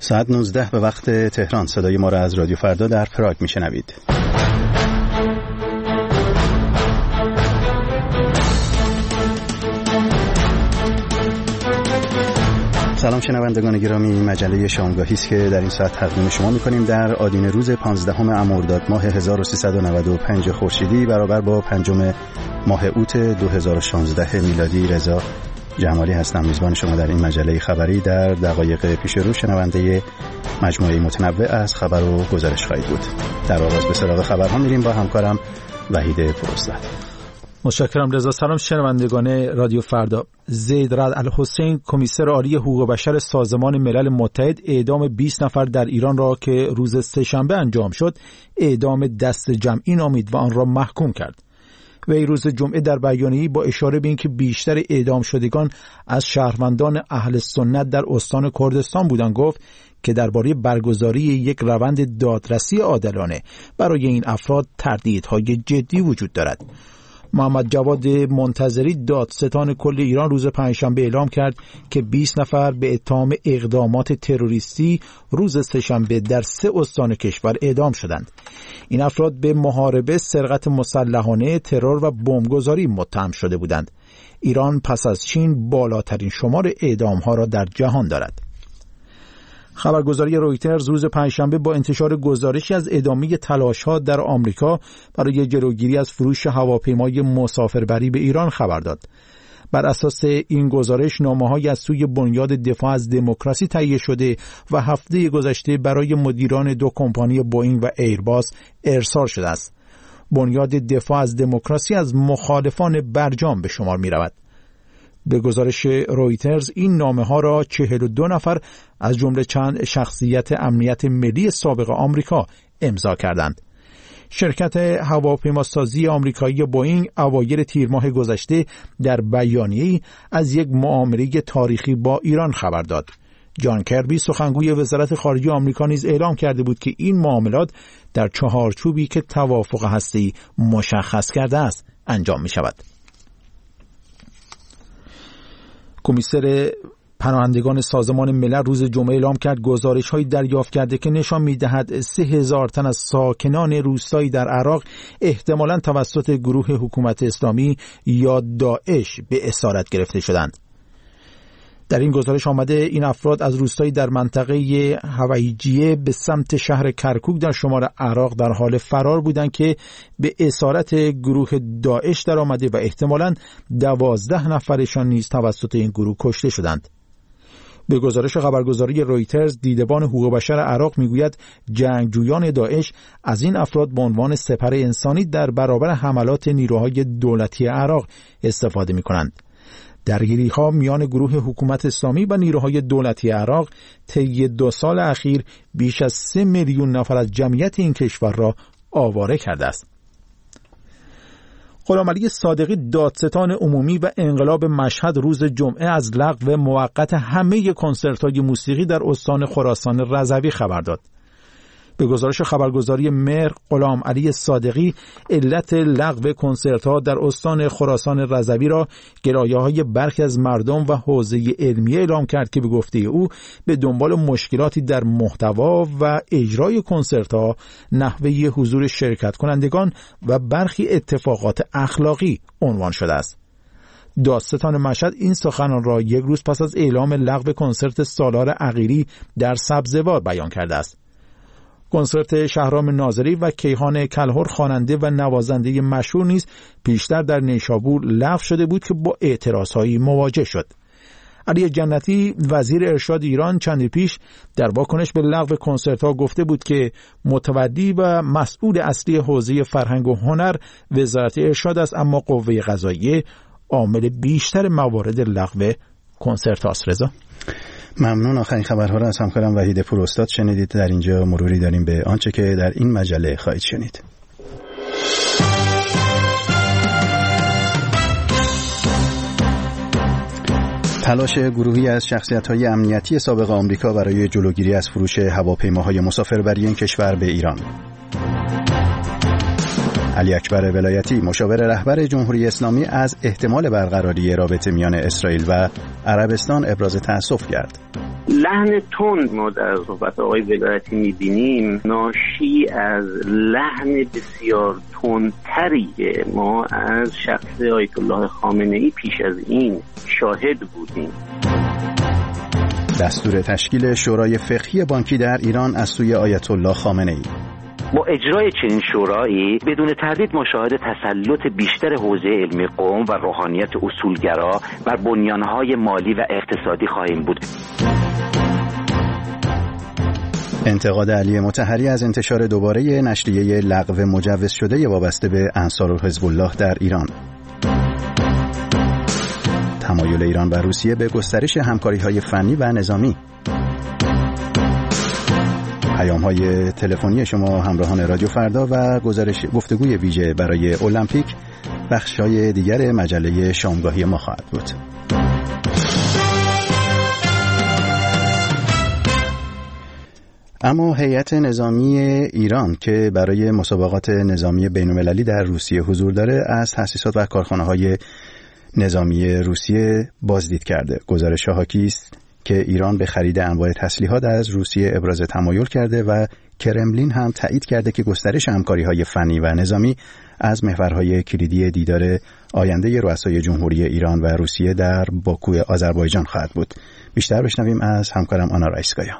ساعت 19 به وقت تهران. صدای ما را از رادیو فردا در پراگ میشنوید. سلام شنوندگان گرامی، مجله شامگاهی است که در این ساعت تقدیم شما می‌کنیم در آدینه روز 15 مرداد ماه 1395 خورشیدی برابر با 5 ماه اوت 2016 میلادی. رضا جمالی هستم، میزبان شما در این مجله خبری. در دقایق پیش رو شنونده مجموعه متنوع از خبر و گزارش خواهید بود. در آغاز به سراغ خبرها میریم با همکارم وحید فرستاد. متشکرم رضا. سلام شنوندگان رادیو فردا. زید رعد الحسین، کمیسر عالی حقوق بشر سازمان ملل متحد، اعدام 20 نفر در ایران را که روز سه‌شنبه انجام شد اعدام دست جمعی نامید و آن را محکوم کرد. وی روز جمعه در بیانیه‌ای با اشاره به اینکه بیشتر اعدام شدگان از شهروندان اهل سنت در استان کردستان بودند گفت که درباره برگزاری یک روند دادرسی عادلانه برای این افراد تردیدهای جدی وجود دارد. محمد جواد منتظری، دادستان کل ایران، روز پنجشنبه اعلام کرد که 20 نفر به اتهام اقدامات تروریستی روز سه‌شنبه در 3 استان کشور اعدام شدند. این افراد به محاربه، سرقت مسلحانه، ترور و بمبگذاری متهم شده بودند. ایران پس از چین بالاترین شمار اعدام‌ها را در جهان دارد. خبرگزاری رویترز روز پنجشنبه با انتشار گزارشی از ادامه تلاش‌ها در آمریکا برای جلوگیری از فروش هواپیمای مسافربری به ایران خبر داد. بر اساس این گزارش نامه‌هایی از سوی بنیاد دفاع از دموکراسی تهیه شده و هفته گذشته برای مدیران 2 کمپانی بوئینگ و ایرباس ارسال شده است. بنیاد دفاع از دموکراسی از مخالفان برجام به شمار می‌رود. به گزارش رویترز این نامه‌ها را 42 نفر از جمله چند شخصیت امنیت ملی سابق آمریکا امضا کردند. شرکت هواپیماسازی آمریکایی بوئینگ اوایل تیر ماه گذشته در بیانیه‌ای از یک معامله تاریخی با ایران خبر داد. جان کربی، سخنگوی وزارت خارجه آمریکا، نیز اعلام کرده بود که این معاملات در چهارچوبی که توافق هسته‌ای مشخص کرده است انجام می‌شود. کمیسر پناهندگان سازمان ملل روز جمعه اعلام کرد گزارش‌هایی دریافت کرده که نشان می‌دهد 3000 تن از ساکنان روستایی در عراق احتمالاً توسط گروه حکومت اسلامی یا داعش به اسارت گرفته شدند. در این گزارش آمده این افراد از روستایی در منطقه هویجیه به سمت شهر کرکوک در شمال عراق در حال فرار بودند که به اسارت گروه داعش در آمده و احتمالاً 12 نفرشان نیز توسط این گروه کشته شدند. به گزارش خبرگزاری رویترز، دیدبان حقوق بشر عراق میگوید جنگجویان داعش از این افراد به عنوان سپر انسانی در برابر حملات نیروهای دولتی عراق استفاده می‌کنند. درگیری‌ها میان گروه حکومت اسلامی و نیروهای دولتی عراق طی 2 سال اخیر بیش از 3 میلیون نفر از جمعیت این کشور را آواره کرده است. غلامعلی صادقی، دادستان عمومی و انقلاب مشهد، روز جمعه از لغو موقت همه کنسرت‌های موسیقی در استان خراسان رضوی خبر داد. به گزارش خبرگزاری مهر، غلامعلی صادقی علت لغو کنسرت‌ها در استان خراسان رضوی را گلایه‌های برخی از مردم و حوزه علمیه اعلام کرد که به گفته او به دنبال مشکلاتی در محتوا و اجرای کنسرت‌ها، نحوه حضور شرکت کنندگان و برخی اتفاقات اخلاقی عنوان شده است. دادستان مشهد این سخنان را یک روز پس از اعلام لغو کنسرت سالار عقیلی در سبزوار بیان کرده است. کنسرت شهرام ناظری و کیهان کلهر، خواننده و نوازنده مشهور، نیز پیشتر در نیشابور لغو شده بود که با اعتراضهایی مواجه شد. علی جنتی، وزیر ارشاد ایران، چندی پیش در واکنش به لغو کنسرت‌ها گفته بود که متولی و مسئول اصلی حوزه فرهنگ و هنر وزارت ارشاد است، اما قوه قضاییه عامل بیشتر موارد لغو کنسرت است. رضا، ممنون. آخرین خبرها را از همکارم وحید فرستاد شنیدید. در اینجا مروری داریم به آنچه که در این مجله خواهید شنید. تلاش گروهی از شخصیت‌های امنیتی سابق آمریکا برای جلوگیری از فروش هواپیماهای مسافربری این کشور به ایران. علی اکبر ولایتی، مشاور رهبر جمهوری اسلامی، از احتمال برقراری رابطه میان اسرائیل و عربستان ابراز تأسف کرد. لحن تند ما در صحبت آقای ولایتی میبینیم ناشی از لحن بسیار تندتری که ما از شخص آیت الله خامنه‌ای پیش از این شاهد بودیم. دستور تشکیل شورای فقهی بانکی در ایران از سوی آیت الله خامنه‌ای. با اجرای چنین شورایی بدون تردید مشاهده تسلط بیشتر حوزه علمی قوم و روحانیت اصولگرا بر بنیانهای مالی و اقتصادی خواهیم بود. انتقاد علی مطهری از انتشار دوباره نشریه لغو مجوز شده وابسته به انصار حزب الله در ایران. تمایل ایران و روسیه به گسترش همکاری‌های فنی و نظامی. پیام‌های تلفنی شما همراهان رادیو فردا و گفتگوی ویژه برای المپیک بخش‌های دیگر مجله شامگاهی ما خواهد بود. اما هیئت نظامی ایران که برای مسابقات نظامی بین‌المللی در روسیه حضور داره از تأسیسات و کارخانه‌های نظامی روسیه بازدید کرده. گزارش حاکی است که ایران به خرید انواع تسلیحات از روسیه ابراز تمایل کرده و کرملین هم تایید کرده که گسترش همکاری‌های فنی و نظامی از محورهای کلیدی دیدار آینده رؤسای جمهوری ایران و روسیه در باکو آذربایجان خواهد بود. بیشتر بشنویم از همکارم آنا رایسکایا.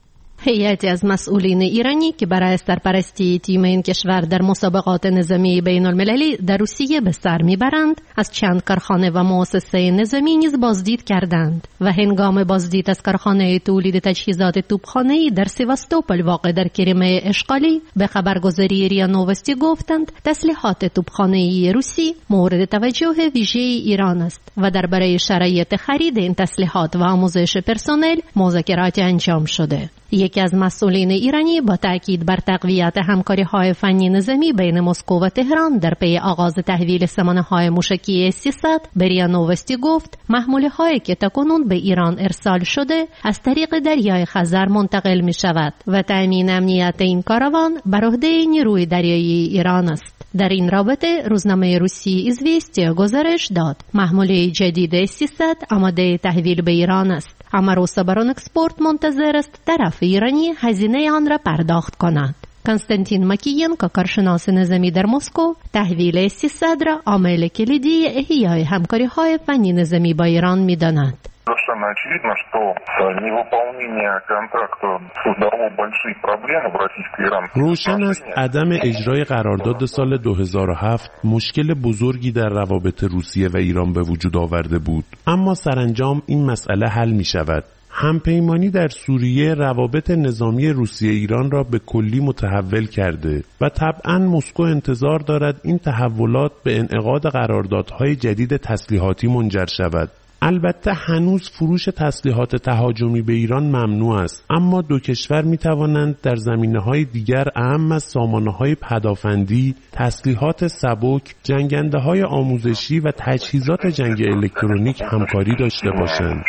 هیئتی از مسئولین ایرانی که برای سرپرستی تیم این کشور در مسابقات نظامی بین المللی در روسیه به سر میبرند از چند کارخانه و مؤسسه نظامی نیز بازدید کردند و هنگام بازدید از کارخانه تولید تجهیزات توپخانه‌ای در سیواستوپل واقع در کریمه اشغالی به خبرگزاری ریا نووستی گفتند تسلیحات توپخانه‌ای روسی مورد توجه ویژه ایران است و درباره شرایط خرید این تسلیحات و آموزش پرسنل مذاکرات انجام شده. یکی از مسئولین ایرانی با تأکید بر تقویت همکاری‌های فنی نظامی بین مسکو و تهران در پی آغاز تحویل سامانه‌های موشکی S-300 به ریا نووستی گفت محموله‌هایی که تاکنون به ایران ارسال شده از طریق دریای خزر منتقل می‌شود و تأمین امنیت این کاروان بر عهده نیروی دریایی ایران است. در این رابطه روزنامه روسی ایزویستیا گزارش داد محموله جدید S-300 آماده تحویل به ایران است، اما روسابرانکسپورت منتظر است طرف ایرانی هزینه آن را پرداخت کند. کنستانتین مکیینکو کارشناس نظامی در مسکو تحویل S-300 را عامل کلیدی احیای همکاری‌های فنی نظامی با ایران می‌داند. Совершенно очевидно, что невыполнение контракта создало большие проблемы в российско-иранских. روشن است عدم اجرای قرارداد سال 2007 مشکل بزرگی در روابط روسیه و ایران به وجود آورده بود، اما سرانجام این مسئله حل می شود. همپیمانی در سوریه روابط نظامی روسیه ایران را به کلی متحول کرده و طبعاً مسکو انتظار دارد این تحولات به انعقاد قراردادهای جدید تسلیحاتی منجر شود. البته هنوز فروش تسلیحات تهاجمی به ایران ممنوع است، اما دو کشور می توانند در زمینه‌های دیگر اهم از سامانه‌های پدافندی، تسلیحات سبک، جنگنده‌های آموزشی و تجهیزات جنگ الکترونیک همکاری داشته باشند.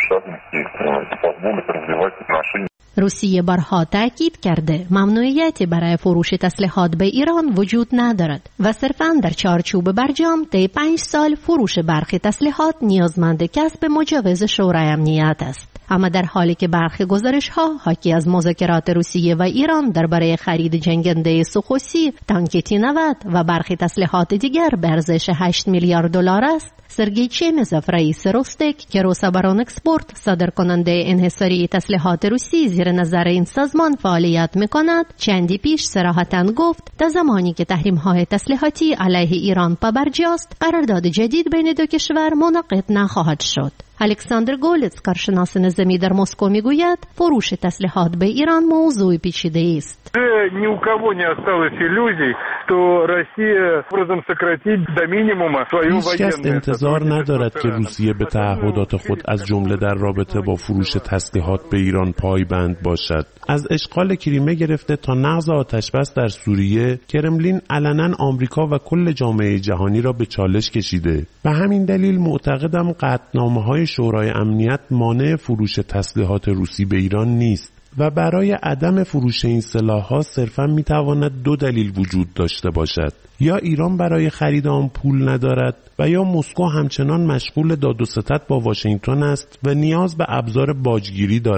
روسیه بارها تاکید کرده ممنوعیتی برای فروش تسلیحات به ایران وجود ندارد و صرفاً در چارچوب برجام طی 5 سال فروش برخی تسلیحات نیازمند کسب مجوز شورای امنیت است. اما در حالی که برخی گزارش‌ها حاکی از مذاکرات روسیه و ایران درباره خرید جنگنده سوخوسی، تانک T-90 و برخی تسلیحات دیگر به ارزش 8 میلیارد دلار است، سرگئی چمیزوف رئیس روستک که روسابرانکسپورت صادر کننده انحصاری تسلیحات روسی زیر نظر این سازمان فعالیت می‌کند، چندی پیش صراحتاً گفت تا زمانی که تحریم‌های تسلیحاتی علیه ایران پابرجاست قرارداد جدید بین دو کشور منعقد نخواهد شد. الکساندر گولتس کارشناس نظامی در مسکو میگوید فروش تسلیحات به ایران موضوع پیچیده است. Ни у кого не осталось иллюзий, что Россия образом сократит до минимума свою военную. هیچ کس انتظار ندارد که روسیه به تعهدات خود از جمله در رابطه با فروش تسلیحات به ایران پایبند باشد. از اشغال کریمه گرفته تا نقض آتشبس در سوریه، کرملین علنا آمریکا و کل جامعه جهانی را به چالش کشیده. به همین دلیل معتقدم قطعنامه‌های شورای امنیت مانع فروش تسلیحات روسی به ایران نیست و برای عدم فروش این سلاح‌ها صرفاً می‌تواند دو دلیل وجود داشته باشد: یا ایران برای خرید آن پول ندارد و یا مسکو همچنان مشغول داد و ستد با واشنگتن است و نیاز به ابزار باجگیری دارد.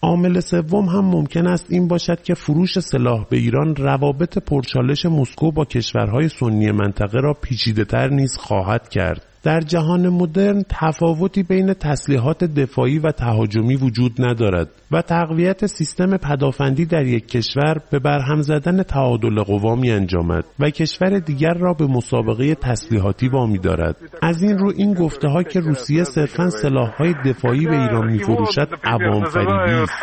عامل سوم هم ممکن است این باشد که فروش سلاح به ایران روابط پرچالش مسکو با کشورهای سنی منطقه را پیچیده‌تر نیز خواهد کرد. در جهان مدرن تفاوتی بین تسلیحات دفاعی و تهاجمی وجود ندارد و تقویت سیستم پدافندی در یک کشور به برهم زدن تعادل قوا می‌انجامد و کشور دیگر را به مسابقه تسلیحاتی وامی دارد. از این رو این گفته‌ها که روسیه صرفاً سلاح‌های دفاعی به ایران می‌فروشد عوام‌فریبی است.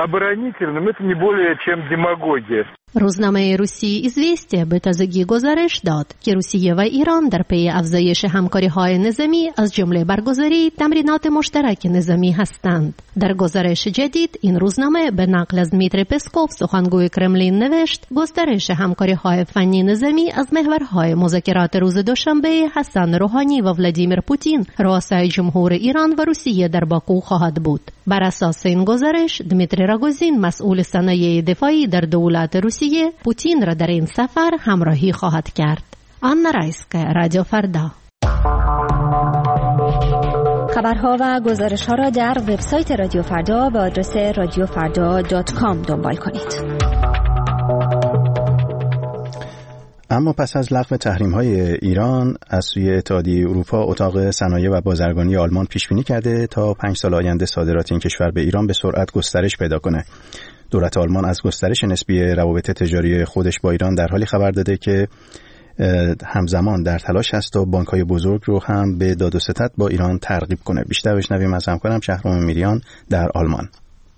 روزنامه روسی ایزویستیا به تازگی گزارش داد که روسیه و ایران در پی افزایش همکاری‌های نظامی از جمله برگزاری تمرینات مشترک نظامی هستند. در گزارش جدید این روزنامه به نقل از دمیتری پسکوف سخنگوی کرملین نوشت گسترش همکاری‌های فنی نظامی از محورهای مذاکرات روز دوشنبه حسن روحانی و ولادیمیر پوتین رؤسای جمهور ایران و روسیه در باکو خواهد بود. بر اساس این گزارش دمیتری راگوزین مسئول صنایع دفاعی در دولت روسیه پوتین را در این سفر همراهی خواهد کرد. آنا رایسکا، رادیو فردا. خبرها و گزارش‌ها را در وبسایت رادیو فردا به آدرس radiofarda.com دنبال کنید. اما پس از لغو تحریم‌های ایران از سوی اتحادیه اروپا، اتاق صنایع و بازرگانی آلمان پیش‌بینی کرده تا 5 سال آینده صادرات این کشور به ایران به سرعت گسترش پیدا کنه. دولت آلمان از گسترش نسبی روابط تجاری خودش با ایران در حالی خبر داده که همزمان در تلاش است تا بانک‌های بزرگ رو هم به داد و ستد با ایران ترغیب کنه. بیشتر بشنویم از همکارم شهرام میریان در آلمان.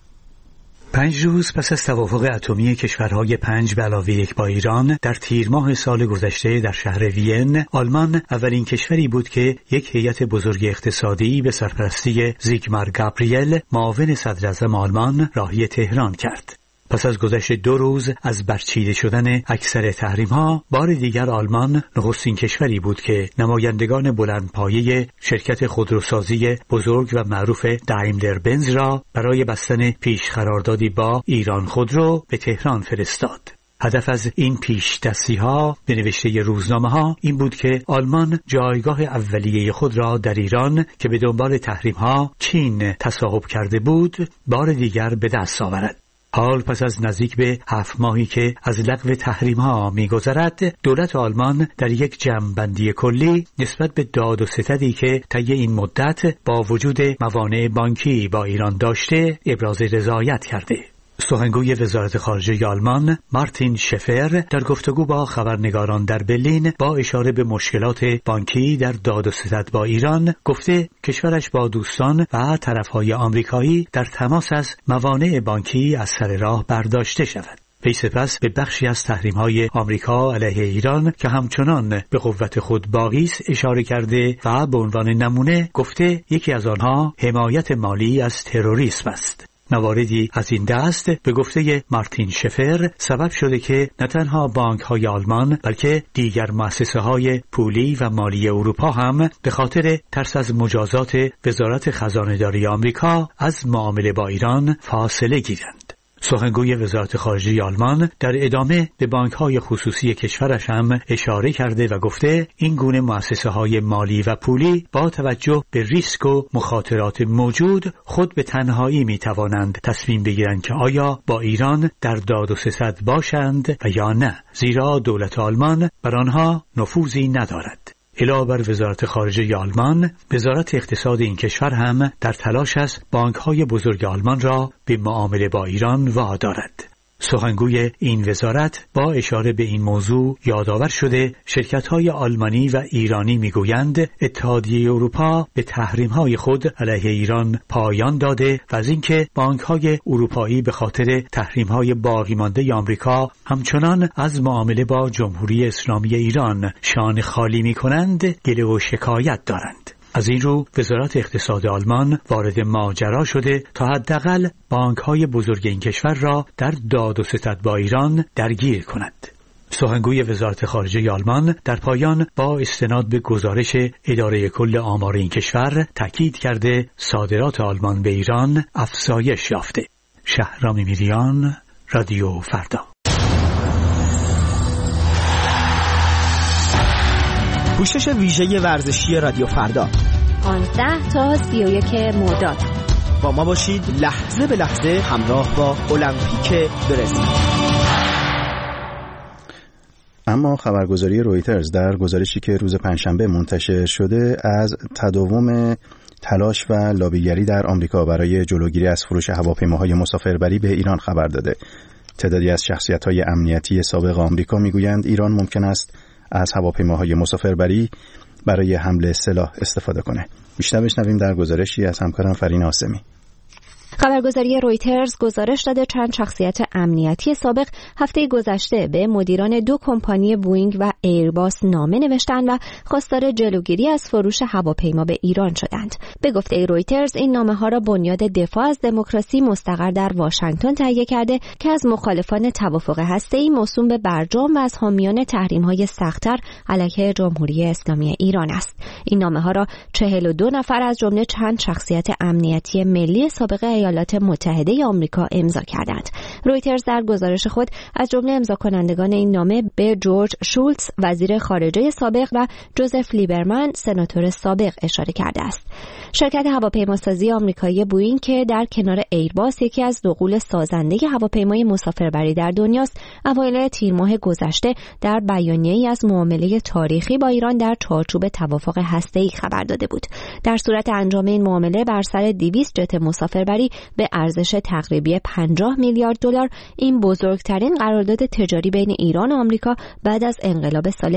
5 روز پس از توافق اتمی کشورهای 5+1 با ایران در تیر ماه سال گذشته در شهر وین، آلمان اولین کشوری بود که یک هیئت بزرگ اقتصادی به سرپرستی زیگمار گابریل، معاون صدراعظم آلمان، راهی تهران کرد. پس از گذشت 2 روز از برچیده شدن اکثر تحریم‌ها، بار دیگر آلمان نخستین کشوری بود که نمایندگان بلندپایه شرکت خودروسازی بزرگ و معروف دایملر بنز را برای بستن پیش قراردادی با ایران خودرو به تهران فرستاد. هدف از این پیش دستی‌ها به نوشته روزنامه‌ها این بود که آلمان جایگاه اولیه خود را در ایران که به دنبال تحریم‌ها چین تصاحب کرده بود، بار دیگر به دست آورد. حال پس از نزدیک به 7 ماهی که از لغو تحریم‌ها می‌گذرد، دولت آلمان در یک جمع‌بندی کلی نسبت به داد و ستدی که طی این مدت با وجود موانع بانکی با ایران داشته ابراز رضایت کرده. سخنگوی وزارت خارجه آلمان مارتین شفر در گفتگو با خبرنگاران در برلین با اشاره به مشکلات بانکی در داد و ستد با ایران گفته کشورش با دوستان و طرفهای آمریکایی در تماس از موانع بانکی از سر راه برداشته شود. پی سپس به بخشی از تحریم‌های آمریکا علیه ایران که همچنان به قوت خود باقی است اشاره کرده و به عنوان نمونه گفته یکی از آنها حمایت مالی از تروریسم است. مواردی از این دست به گفته مارتین شفر سبب شده که نه تنها بانک‌های آلمان بلکه دیگر مؤسسه‌های پولی و مالی اروپا هم به خاطر ترس از مجازات وزارت خزانه‌داری آمریکا از معامله با ایران فاصله گیرند. سخنگوی وزارت خارجه آلمان در ادامه به بانک‌های خصوصی کشورش هم اشاره کرده و گفته این گونه مؤسسه‌های مالی و پولی با توجه به ریسک و مخاطرات موجود خود به تنهایی می‌توانند تصمیم بگیرند که آیا با ایران در داد و ستد باشند و یا نه، زیرا دولت آلمان بر آنها نفوذی ندارد. علاوه بر وزارت خارجه آلمان، وزارت اقتصاد این کشور هم در تلاش است بانک‌های بزرگ آلمان را به معامله با ایران وادارد. سخنگوی این وزارت با اشاره به این موضوع یادآور شده شرکت‌های آلمانی و ایرانی می‌گویند اتحادیه اروپا به تحریم‌های خود علیه ایران پایان داده و از اینکه بانک‌های اروپایی به خاطر تحریم‌های باقی مانده آمریکا همچنان از معامله با جمهوری اسلامی ایران شانه خالی می‌کنند گله و شکایت دارند. از این رو وزارت اقتصاد آلمان وارد ماجرا شده تا حداقل بانک‌های بزرگ این کشور را در داد و ستد با ایران درگیر کند. سخنگوی وزارت خارجه آلمان در پایان با استناد به گزارش اداره کل آمار این کشور تاکید کرده صادرات آلمان به ایران افزایش یافته. شهرام میریان، رادیو فردا. پوشش ویژه ورزشی رادیو فردا 15 تا 31 مرداد با ما باشید، لحظه به لحظه همراه با المپیک برزیل. اما خبرگزاری رویترز در گزارشی که روز پنجشنبه منتشر شده از تداوم تلاش و لابیگری در آمریکا برای جلوگیری از فروش هواپیماهای مسافربری به ایران خبر داده. تعدادی از شخصیت‌های امنیتی سابق آمریکا میگویند ایران ممکن است از هواپیماهای مسافربری برای حمل سلاح استفاده کنه. بیشتر بشنویم در گزارشی از همکارم فرین آسمی. خبرگزاری رویترز گزارش داده چند شخصیت امنیتی سابق هفته گذشته به مدیران دو کمپانی بوئینگ و ایرباس نامه نوشتند و خواستار جلوگیری از فروش هواپیما به ایران شدند. به گفته رویترز این نامه‌ها را بنیاد دفاع از دموکراسی مستقر در واشنگتن تهیه کرده که از مخالفان توافق هسته‌ای موسوم به برجام و از حامیان تحریم‌های سخت‌تر علیه جمهوری اسلامی ایران است. این نامه‌ها را 42 نفر از جمله چند شخصیت امنیتی ملی سابق ایالات متحده آمریکا امضا کردند. رویترز در گزارش خود از جمله امضا کنندگان این نامه به جورج شولتز وزیر خارجه سابق و جوزف لیبرمن سناتور سابق اشاره کرده است. شرکت هواپیماسازی آمریکایی بوئینگ که در کنار ایرباس یکی از دو غول سازنده هواپیمای مسافربری در دنیاست، اوایل تیر ماه گذشته در بیانیه‌ای از معامله تاریخی با ایران در چارچوب توافق هسته‌ای خبر داده بود. در صورت انجام این معامله بر سر 200 جت مسافربری به ارزش تقریبی 50 میلیارد دلار این بزرگترین قرارداد تجاری بین ایران و آمریکا بعد از انقلاب سال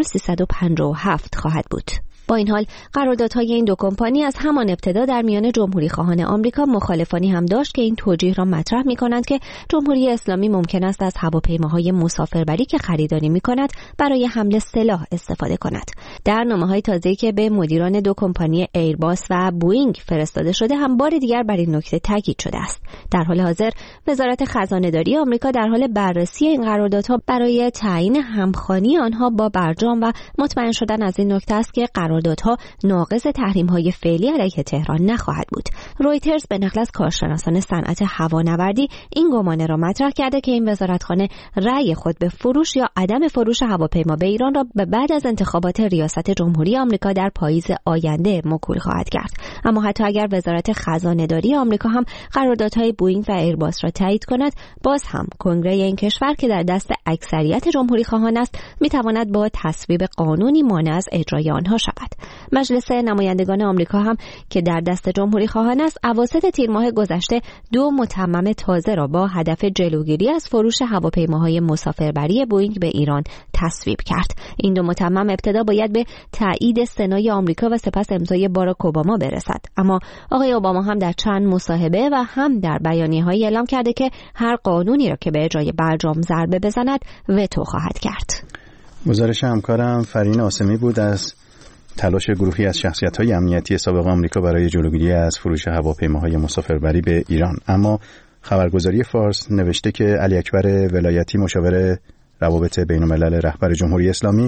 1357 خواهد بود. با این حال قراردادهای این دو کمپانی از همان ابتدا در میان جمهوری خواهان آمریکا مخالفانی هم داشت که این توجیه را مطرح می‌کنند که جمهوری اسلامی ممکن است از هواپیماهای مسافربری که خریداری می‌کند برای حمل سلاح استفاده کند. در نامه‌های تازه‌ای که به مدیران دو کمپانی ایرباس و بوئینگ فرستاده شده هم بار دیگر بر این نکته تاکید شده است. در حال حاضر وزارت خزانه‌داری آمریکا در حال بررسی این قراردادها برای تعیین همخوانی آنها با برجام و مطمئن شدن از این نکته است که قراردادها ناقض تحریم‌های فعلی علیه تهران نخواهد بود. رویترز به نقل از کارشناسان صنعت هوانوردی این گمان را مطرح کرده که این وزارتخانه رأی خود به فروش یا عدم فروش هواپیما به ایران را به بعد از انتخابات ریاست جمهوری آمریکا در پاییز آینده موکول خواهد کرد. اما حتی اگر وزارت خزانه‌داری آمریکا هم قراردادهای بوئینگ و ایرباس را تایید کند، باز هم کنگره این کشور که در دست اکثریت جمهوری خواهان است میتواند با تصویب قانونی مانع از اجرای آنها شود. مجلس نمایندگان آمریکا هم که در دست جمهوری خواهان است اواسط تیر ماه گذشته دو متمم تازه را با هدف جلوگیری از فروش هواپیماهای مسافربری بوئینگ به ایران تصویب کرد. این دو متمم ابتدا باید به تایید سنای آمریکا و سپس امضای باراک اوباما برسد، اما آقای اوباما هم در چند مصاحبه و هم در بیانیه‌های اعلام کرده که هر قانونی را که به اجرای برجام ضربه بزند وتو خواهد کرد. گزارش همکارم فرین آسمی بود از تلاش گروهی از شخصیت‌های امنیتی سابق آمریکا برای جلوگیری از فروش هواپیماهای مسافربری به ایران. اما خبرگزاری فارس نوشته که علی اکبر ولایتی مشاور روابط بین‌الملل رهبر جمهوری اسلامی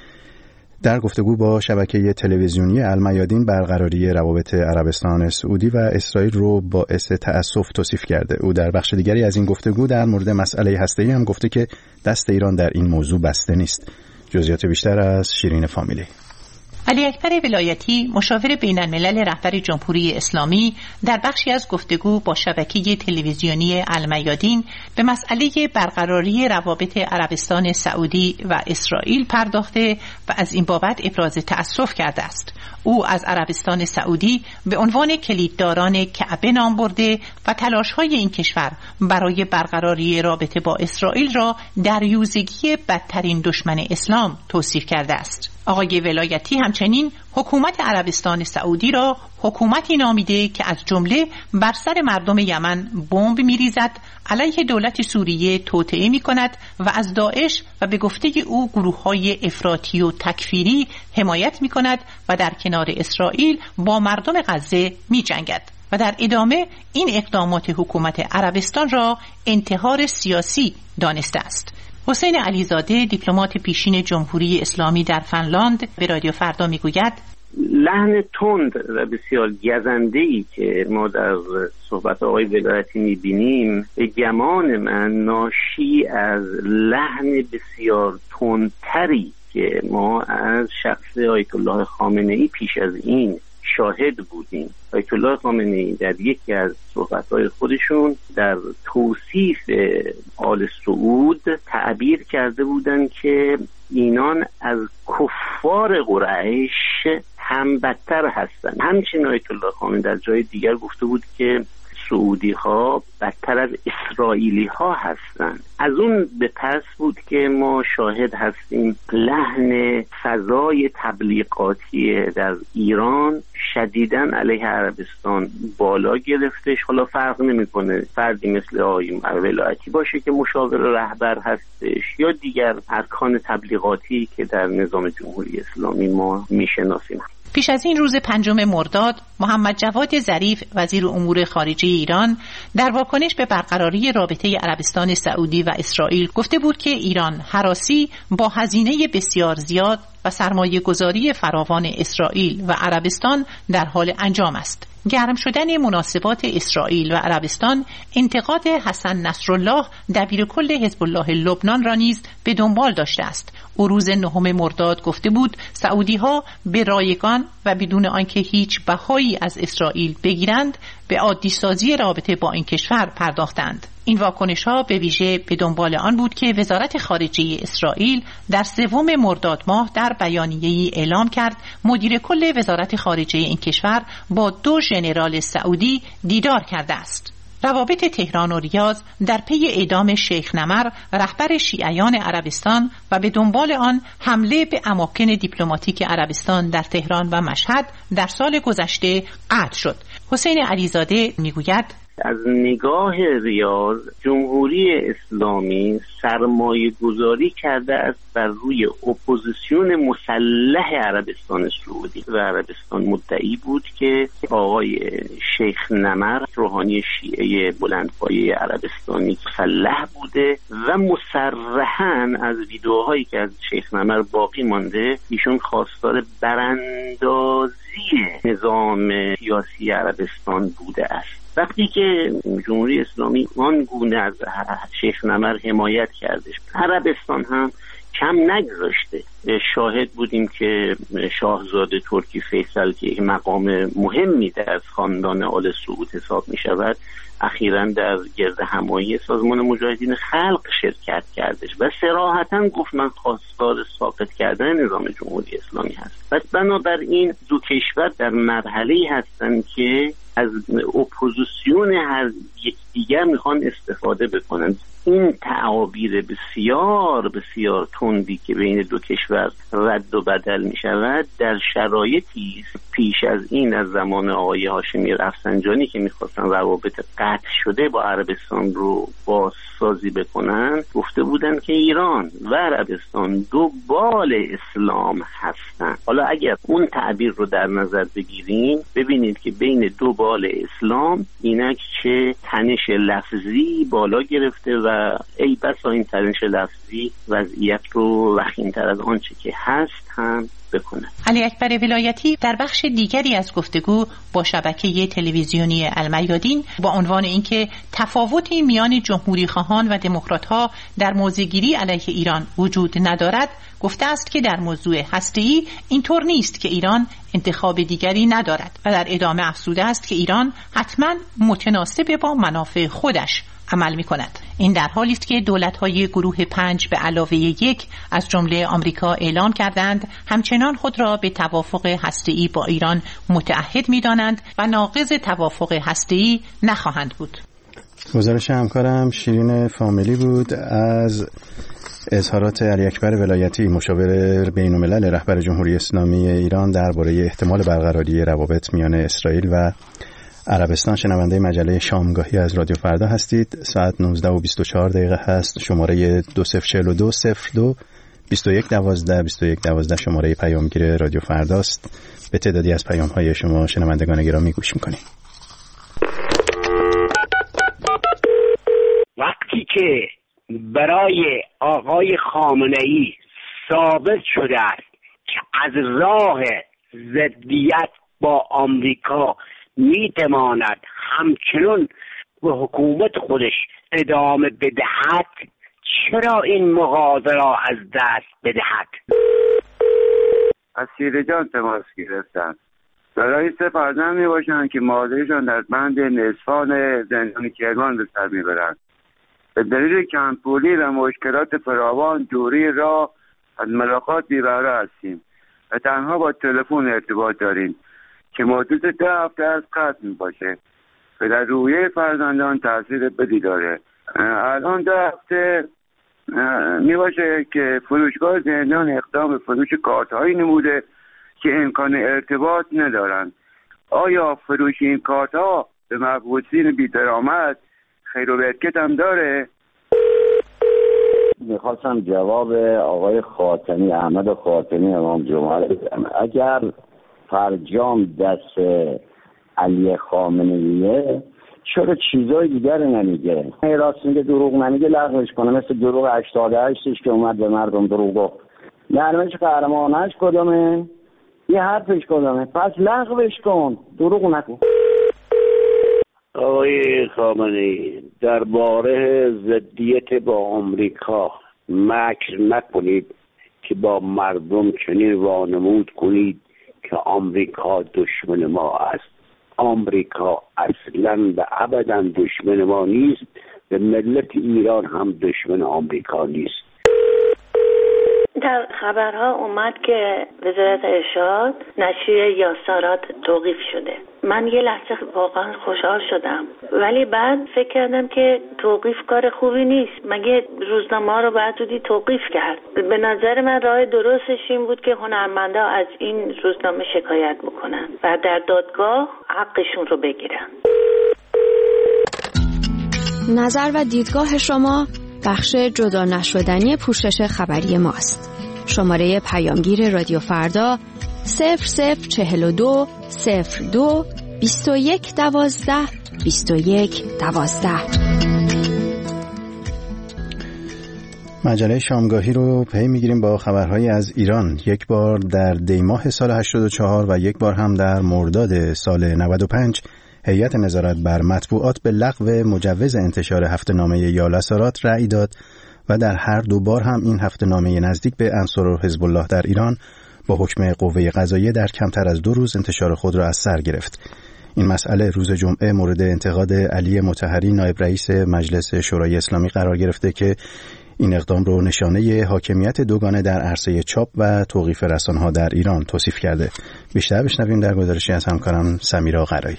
در گفتگو با شبکه تلویزیونی المیادین برقراری روابط عربستان سعودی و اسرائیل رو باعث تأسف توصیف کرده. او در بخش دیگری از این گفتگو در مورد مسئله هسته‌ای هم گفته که دست ایران در این موضوع بسته نیست. جزئیات بیشتر از شیرین فامیلی. علی اکبر ولایتی مشاور بین‌الملل رهبر جمهوری اسلامی در بخشی از گفتگو با شبکه تلویزیونی المیادین به مسئله برقراری روابط عربستان سعودی و اسرائیل پرداخته و از این بابت ابراز تأسف کرده است. او از عربستان سعودی به عنوان کلیدداران کعبه نام برده و تلاش‌های این کشور برای برقراری رابطه با اسرائیل را دریوزگی بدترین دشمن اسلام توصیف کرده است. آقای ولایتی همچنین حکومت عربستان سعودی را حکومتی نامیده که از جمله بر سر مردم یمن بمب می‌ریزد، علیه دولت سوریه توطئه می‌کند و از داعش و به گفته او گروه‌های افراطی و تکفیری حمایت می‌کند و در کنار اسرائیل با مردم غزه می‌جنگد. و در ادامه این اقدامات حکومت عربستان را انتحار سیاسی دانسته است. حسین علیزاده دیپلمات پیشین جمهوری اسلامی در فنلاند به رادیو فردا میگوید لحن تند و بسیار گزنده‌ای که ما در صحبت آقای ولایتی می‌بینیم به گمان من ناشی از لحن بسیار تندتری که ما از شخص آیت الله خامنه‌ای پیش از این شاهد بودیم. آیت الله خامنه‌ای در یکی از صحبت‌های خودشون در توصیف آل سعود تعبیر کرده بودند که اینان از کفار قریش هم بدتر هستند. همچنین آیت الله خامنه‌ای در جای دیگر گفته بود که سعودی ها بدتر از اسرائیلی ها هستند. از اون به پس بود که ما شاهد هستیم لحن فضای تبلیغاتی در ایران شدیداً علیه عربستان بالا گرفتش. حالا فرق نمیکنه فردی مثل آقای ولایتی باشه که مشاور رهبر هستش یا دیگر ارکان تبلیغاتی که در نظام جمهوری اسلامی ما میشناسیم. پیش از این روز 5 مرداد محمد جواد ظریف وزیر امور خارجه ایران در واکنش به برقراری رابطه عربستان سعودی و اسرائیل گفته بود که ایران هراسی با هزینه بسیار زیاد و سرمایه گذاری فراوان اسرائیل و عربستان در حال انجام است. گرم شدن مناسبات اسرائیل و عربستان انتقاد حسن نصرالله دبیرکل حزب الله لبنان را نیز به دنبال داشته است. او روز 9 مرداد گفته بود سعودی ها به رایگان و بدون آنکه هیچ بهایی از اسرائیل بگیرند به عادی سازی رابطه با این کشور پرداختند. این واکنش ها به ویژه به دنبال آن بود که وزارت خارجه اسرائیل در 3 مرداد ماه در بیانیه‌ای اعلام کرد مدیر کل وزارت خارجه این کشور با 2 ژنرال سعودی دیدار کرده است. روابط تهران و ریاض در پی اعدام شیخ نمر رهبر شیعیان عربستان و به دنبال آن حمله به اماکن دیپلماتیک عربستان در تهران و مشهد در سال گذشته قطع شد. حسین علیزاده میگوید از نگاه ریاض جمهوری اسلامی سرمایه گذاری کرده است بر روی اپوزیسیون مسلح عربستان سعودی و عربستان مدعی بود که آقای شیخ نمر روحانی شیعه بلندپایه عربستانی مسلح بوده و مصرحاً از ویدیوهایی که از شیخ نمر باقی مانده ایشون خواستار براندازی نظام سیاسی عربستان بوده است. وقتی که جمهوری اسلامی آن گونه از شیخ نمر حمایت کردش، عربستان هم کم نگذاشته. شاهد بودیم که شاهزاده ترکی فیصل که مقام مهمی در خاندان آل سعود حساب می شود اخیراً در گرد همایی سازمان مجاهدین خلق شرکت کردش و صراحتاً گفت من خواستار ساقط کردن نظام جمهوری اسلامی هست. پس بنابراین دو کشور در مرحله‌ای هستند که از اپوزیسیون هر یکدیگر میخوان استفاده بکنن. این تعابیر بسیار بسیار تندی که بین دو کشور رد و بدل می شود در شرایطی پیش از این از زمان آقای هاشمی رفسنجانی که میخواستن روابط قطع شده با عربستان رو بازسازی بکنن گفته بودن که ایران و عربستان دو بال اسلام هستن. حالا اگر اون تعبیر رو در نظر بگیریم ببینید که بین دو بال اسلام اینک که تنش لفظی بالا گرفته و ای بسا این تنش لفظی وضعیت رو وخیم‌تر از آنچه که هست هم بکنه. علی اکبر ولایتی در بخش دیگری از گفتگو با شبکه تلویزیونی المیادین با عنوان اینکه تفاوتی میان جمهوری خواهان و دموکرات‌ها در موضع‌گیری علیه ایران وجود ندارد گفته است که در موضوع هسته‌ای اینطور نیست که ایران انتخاب دیگری ندارد و در ادامه افزوده است که ایران حتما متناسب با منافع خودش عمل می کند. این در حالی است که دولت‌های گروه 5 به علاوه 1 از جمله آمریکا اعلام کردند همچنان خود را به توافق هسته‌ای با ایران متعهد می‌دانند و ناقض توافق هسته‌ای نخواهند بود. گزارش همکارم شیرین فامیلی بود از اظهارات علی اکبر ولایتی مشاور بین‌الملل رهبر جمهوری اسلامی ایران درباره احتمال برقراری روابط میان اسرائیل و عربستان. شنونده مجله شامگاهی از رادیو فردا هستید. ساعت 19:24 هست. شماره 204202 2112 شماره پیامگیر رادیو فرداست. به تعدادی از پیام‌های شما شنوندگان گرامی گوش می‌کنیم. وقتی که برای آقای خامنه‌ای ثابت شده است که از راه ضدیت با آمریکا میتواند همچنین به حکومت خودش ادامه بدهد، چرا این مغازه را از دست بدهد؟ از شیرجان تماس گرفتن. برای 3 فرزند میباشند که مادرشان در بند نصفان زندان کرمان به سر میبرند. به دلیل کمپولی و مشکلات فراوان دوری راه از ملاقات بی‌بهره هستیم و تنها با تلفن ارتباط داریم که مدت 2 هفته از قطع میباشه و در روحیه فرزندان تاثیر بدی داره. الان 2 هفته میباشه که فروشگاه زندان اقدام به فروش کارت‌هایی نموده که امکان ارتباط ندارند. آیا فروش این کارت‌ها به مبعوثین بی‌درآمد خیر و برکت هم داره؟ میخواستم جواب آقای خاتمی، احمد خاتمی امام جمعه بدم. اگر فرجام دست علی خامنه‌ایه چرا چیزای دیگر نمیگه؟ راست میگه دروغ نمیگه لغوش کنه، مثل دروغ 88ش که اومد به مردم دروغ گفت. نرمش قهرمانش کدومه؟ یه حرفش کدومه؟ پس لغوش کن، دروغ نکن. آقای خامنه‌ای درباره ضدیت با آمریکا مکر نکنید که با مردم چنین وانمود کنید که آمریکا دشمن ما است. آمریکا اصلا و ابدا دشمن ما نیست، به ملت ایران هم دشمن آمریکا نیست. در خبرها اومد که وزارت ارشاد نشریه یاسارات توقیف شده. من یه لحظه واقعا خوشحال شدم، ولی بعد فکر کردم که توقیف کار خوبی نیست. مگه روزنامه ها رو باید زودی توقیف کرد؟ به نظر من راه درستش این بود که هنرمندا از این روزنامه شکایت بکنن و در دادگاه حقشون رو بگیرن. نظر و دیدگاه شما بخش جدا نشدنی پوشش خبری ماست. شماره پیامگیر رادیو فردا 0042 02 21 12 21 12. مجله شامگاهی رو پی میگیریم با خبرهایی از ایران. یک بار در دیماه سال 84 و یک بار هم در مرداد سال 95 هیئت نظارت بر مطبوعات به لغو مجوز انتشار هفته‌نامه یالسارات رأی داد و در هر 2 بار هم این هفته‌نامه نزدیک به انصار حزب الله در ایران با حکم قوه قضاییه در کمتر از 2 روز انتشار خود را از سر گرفت. این مسئله روز جمعه مورد انتقاد علی مطهری نایب رئیس مجلس شورای اسلامی قرار گرفته که این اقدام رو نشانه حاکمیت دوگانه در عرصه چاپ و توقیف رسانه‌ها در ایران توصیف کرده. بیشتر بشنویم در گزارشی از همکارم سمیرا قرایی.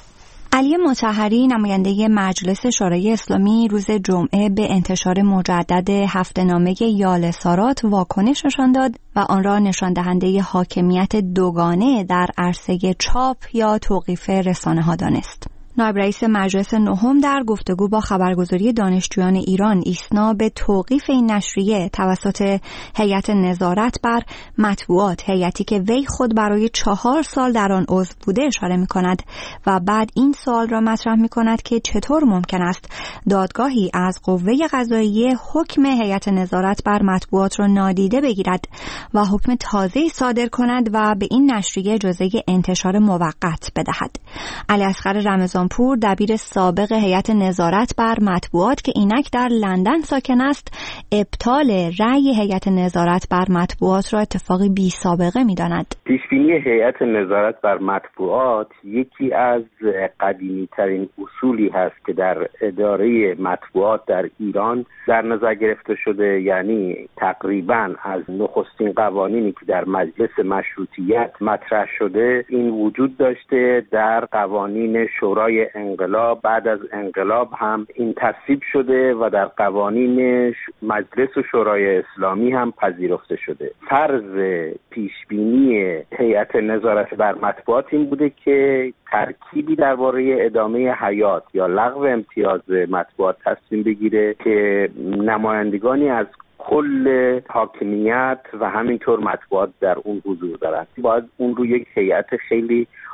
علی مطهری نماینده مجلس شورای اسلامی روز جمعه به انتشار مجدد هفته‌نامه یالسارات واکنش نشان داد و آن را نشان دهنده حاکمیت دوگانه در عرصه چاپ یا توقیف رسانه‌ها دانست. نایب رئیس مجلس نهم در گفتگو با خبرگزاری دانشجویان ایران ایسنا به توقیف این نشریه توسط هیئت نظارت بر مطبوعات، هیئتی که وی خود برای 4 سال در آن عضو بوده اشاره می‌کند و بعد این سوال را مطرح می‌کند که چطور ممکن است دادگاهی از قوه قضاییه حکم هیئت نظارت بر مطبوعات را نادیده بگیرد و حکم تازه‌ای صادر کند و به این نشریه اجازه انتشار موقت بدهد. علی اصغر رمضان پور دبیر سابق هیئت نظارت بر مطبوعات که اینک در لندن ساکن است، ابطال رأی هیئت نظارت بر مطبوعات را اتفاقی بی سابقه می‌داند. پیشبینی هیئت نظارت بر مطبوعات یکی از قدیمی ترین اصولی هست که در اداره مطبوعات در ایران در نظر گرفته شده، یعنی تقریباً از نخستین قوانینی که در مجلس مشروطیت مطرح شده این وجود داشته. در قوانین شورای انقلاب بعد از انقلاب هم این تصویب شده و در قوانین مجلس و شورای اسلامی هم پذیرفته شده. فرض پیشبینی هیئت نظارت بر مطبوعات این بوده که ترکیبی درباره ادامه حیات یا لغو امتیاز مطبوعات تصمیم بگیره که نمایندگانی از کل حاکمیت و همینطور مطبوعات در اون حضور دارند. باید اون رو یک هیئت خیلی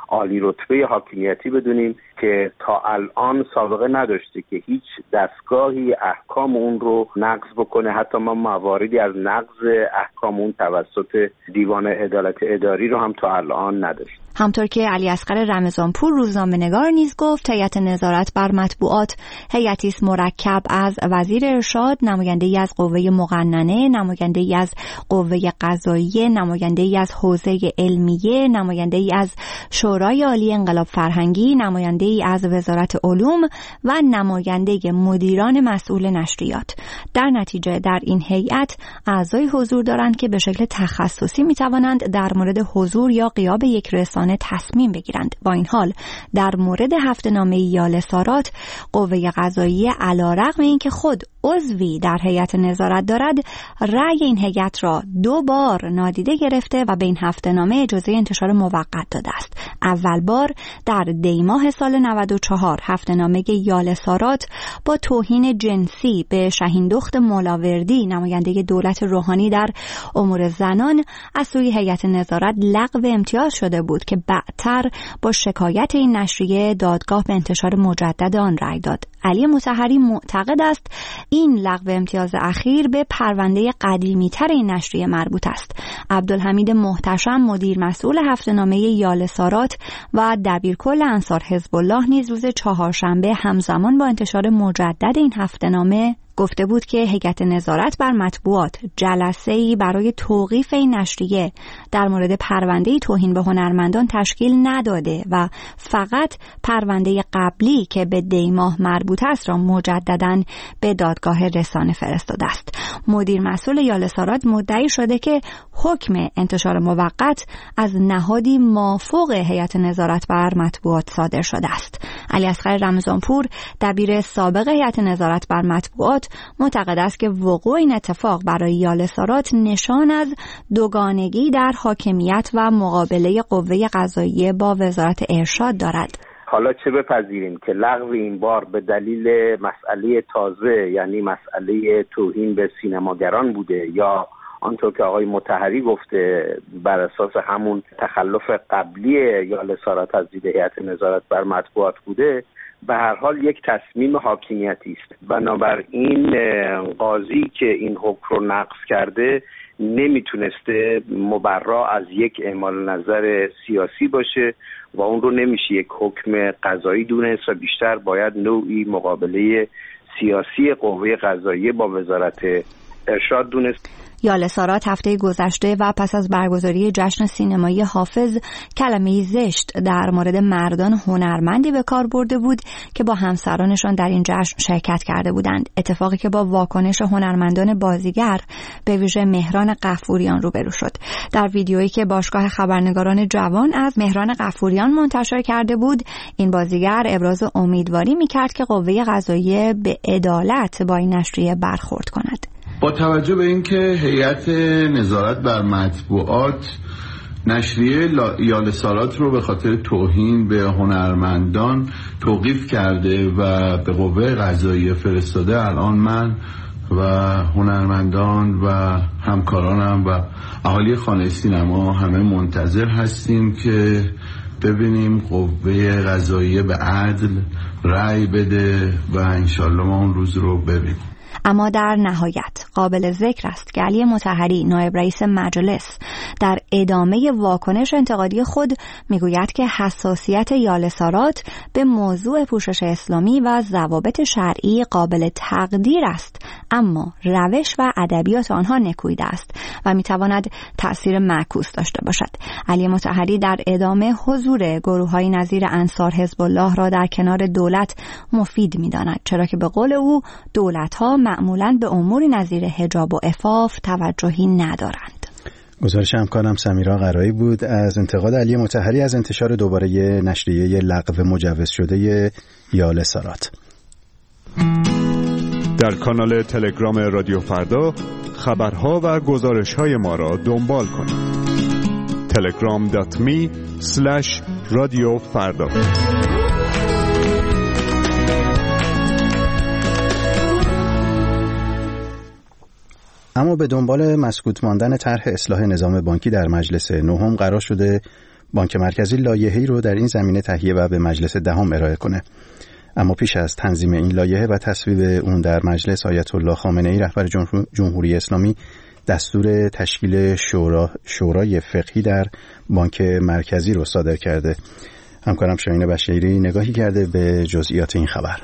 عالی رتبه حاکمیتی بدونیم که تا الان سابقه نداشته که هیچ دستگاهی احکام اون رو نقض بکنه. حتی ما مواردی از نقض احکام اون توسط دیوان عدالت اداری رو هم تا الان نداشتیم. همطور که علی اصغر رمضانپور روزنامه‌نگار نیز گفت، هیئت نظارت بر مطبوعات هیئتی است مرکب از وزیر ارشاد، نماینده‌ای از قوه مقننه، نماینده‌ای از قوه قضاییه، نماینده‌ای از حوزه علمیه، نماینده‌ای از شورای عالی انقلاب فرهنگی، نماینده‌ای از وزارت علوم و نماینده مدیران مسئول نشریات. در نتیجه در این هیئت اعضای حضور دارند که به شکل تخصصی می‌توانند در مورد حضور یا غیاب یک رسانه تصمیم بگیرند. با این حال در مورد هفته‌نامه یال سارات، قوه قضاییه علیرغم اینکه خود عضوی در هیئت نظارت دارد، رأی این هیئت را 2 بار نادیده گرفته و به این هفته‌نامه اجازه انتشار موقت داده است. اول بار در دی ماه سال 94 هفته‌نامه یال سارات با توهین جنسی به شهیندخت مولاوردی، نماینده دولت روحانی در امور زنان، از سوی هیئت نظارت لغو امتیاز شده بود که بعدتر با شکایت این نشریه دادگاه به انتشار مجدد آن رأی داد. علی مطهری معتقد است این لغو امتیاز اخیر به پرونده قدیمی‌تر این نشریه مربوط است. عبدالحمید محتشم، مدیر مسئول هفته‌نامه یال سارات و دبیرکل انصار حزب الله، نیز روز چهارشنبه همزمان با انتشار مجدد این هفته‌نامه گفته بود که هیئت نظارت بر مطبوعات جلسه‌ای برای توقیف این نشریه در مورد پرونده توهین به هنرمندان تشکیل نداده و فقط پرونده قبلی که به دی ماه مربوط است را مجدداً به دادگاه رسانه فرستاده است. مدیر مسئول یال سارات مدعی شده که حکم انتشار موقت از نهادی مافوق هیئت نظارت بر مطبوعات صادر شده است. علی اصغر رمضانپور، دبیر سابق هیئت نظارت بر مطبوعات، معتقد است که وقوع این اتفاق برای یال سارات نشان از دوگانگی در حاکمیت و مقابله قوه قضاییه با وزارت ارشاد دارد. حالا چه بپذیریم که لغو این بار به دلیل مسئله تازه، یعنی مسئله توهین به سینماگران بوده، یا آنطور که آقای مطهری گفته بر اساس همون تخلف قبلی یال سارات از دید هیئت نظارت بر مطبوعات بوده، به هر حال یک تصمیم حاکمیتی است. بنابراین قاضی که این حکم رو نقض کرده نمیتونسته مبرا از یک اعمال نظر سیاسی باشه و اون رو نمیشه یک حکم قضایی دونست و بیشتر باید نوعی مقابله سیاسی قوه قضاییه با وزارت ارشاد دونست. یال سارات هفته گذشته و پس از برگزاری جشن سینمایی حافظ کلمه‌ای زشت در مورد مردان هنرمندی به کار برده بود که با همسرانشان در این جشن شرکت کرده بودند، اتفاقی که با واکنش هنرمندان بازیگر به ویژه مهران غفوریان روبرو شد. در ویدیویی که باشگاه خبرنگاران جوان از مهران غفوریان منتشر کرده بود، این بازیگر ابراز امیدواری می‌کرد که قوه قضاییه به عدالت با این نشریه برخورد کند. با توجه به اینکه هیئت نظارت بر مطبوعات نشریه یال سارات رو به خاطر توهین به هنرمندان توقیف کرده و به قوه قضاییه فرستاده، الان من و هنرمندان و همکارانم و اهالی خانه سینما همه منتظر هستیم که ببینیم قوه قضاییه به عدل رأی بده و انشالله ما اون روز رو ببینیم. اما در نهایت قابل ذکر است که علی مطهری، نایب رئیس مجلس، در ادامه واکنش انتقادی خود میگوید که حساسیت یال سارات به موضوع پوشش اسلامی و ضوابط شرعی قابل تقدیر است، اما روش و ادبیات آنها نکویده است و میتواند تأثیر معکوس داشته باشد. علی مطهری در ادامه حضور گروه‌های نظیر انصار حزب الله را در کنار دولت مفید می‌داند، چرا که به قول او دولت‌ها معمولاً به اموری نظیر حجاب و عفاف توجهی ندارند. گزارش همکارم سمیرا قرایی بود از انتقاد علی مطهری از انتشار دوباره نشریه لغو مجوز شده یال سارات. در کانال تلگرام رادیو فردا خبرها و گزارش‌های ما را دنبال کنید. telegram.me/radiofarda. اما به دنبال مسکوت ماندن طرح اصلاح نظام بانکی در مجلس نهم قرار شده بانک مرکزی لایحه‌ای رو در این زمینه تهیه و به مجلس دهم ارائه کنه. اما پیش از تنظیم این لایحه و تصویب اون در مجلس، آیت الله خامنه‌ای رهبر جمهوری اسلامی دستور تشکیل شورای فقهی در بانک مرکزی رو صادر کرده. همکارم شاهین بشیری نگاهی کرده به جزئیات این خبر.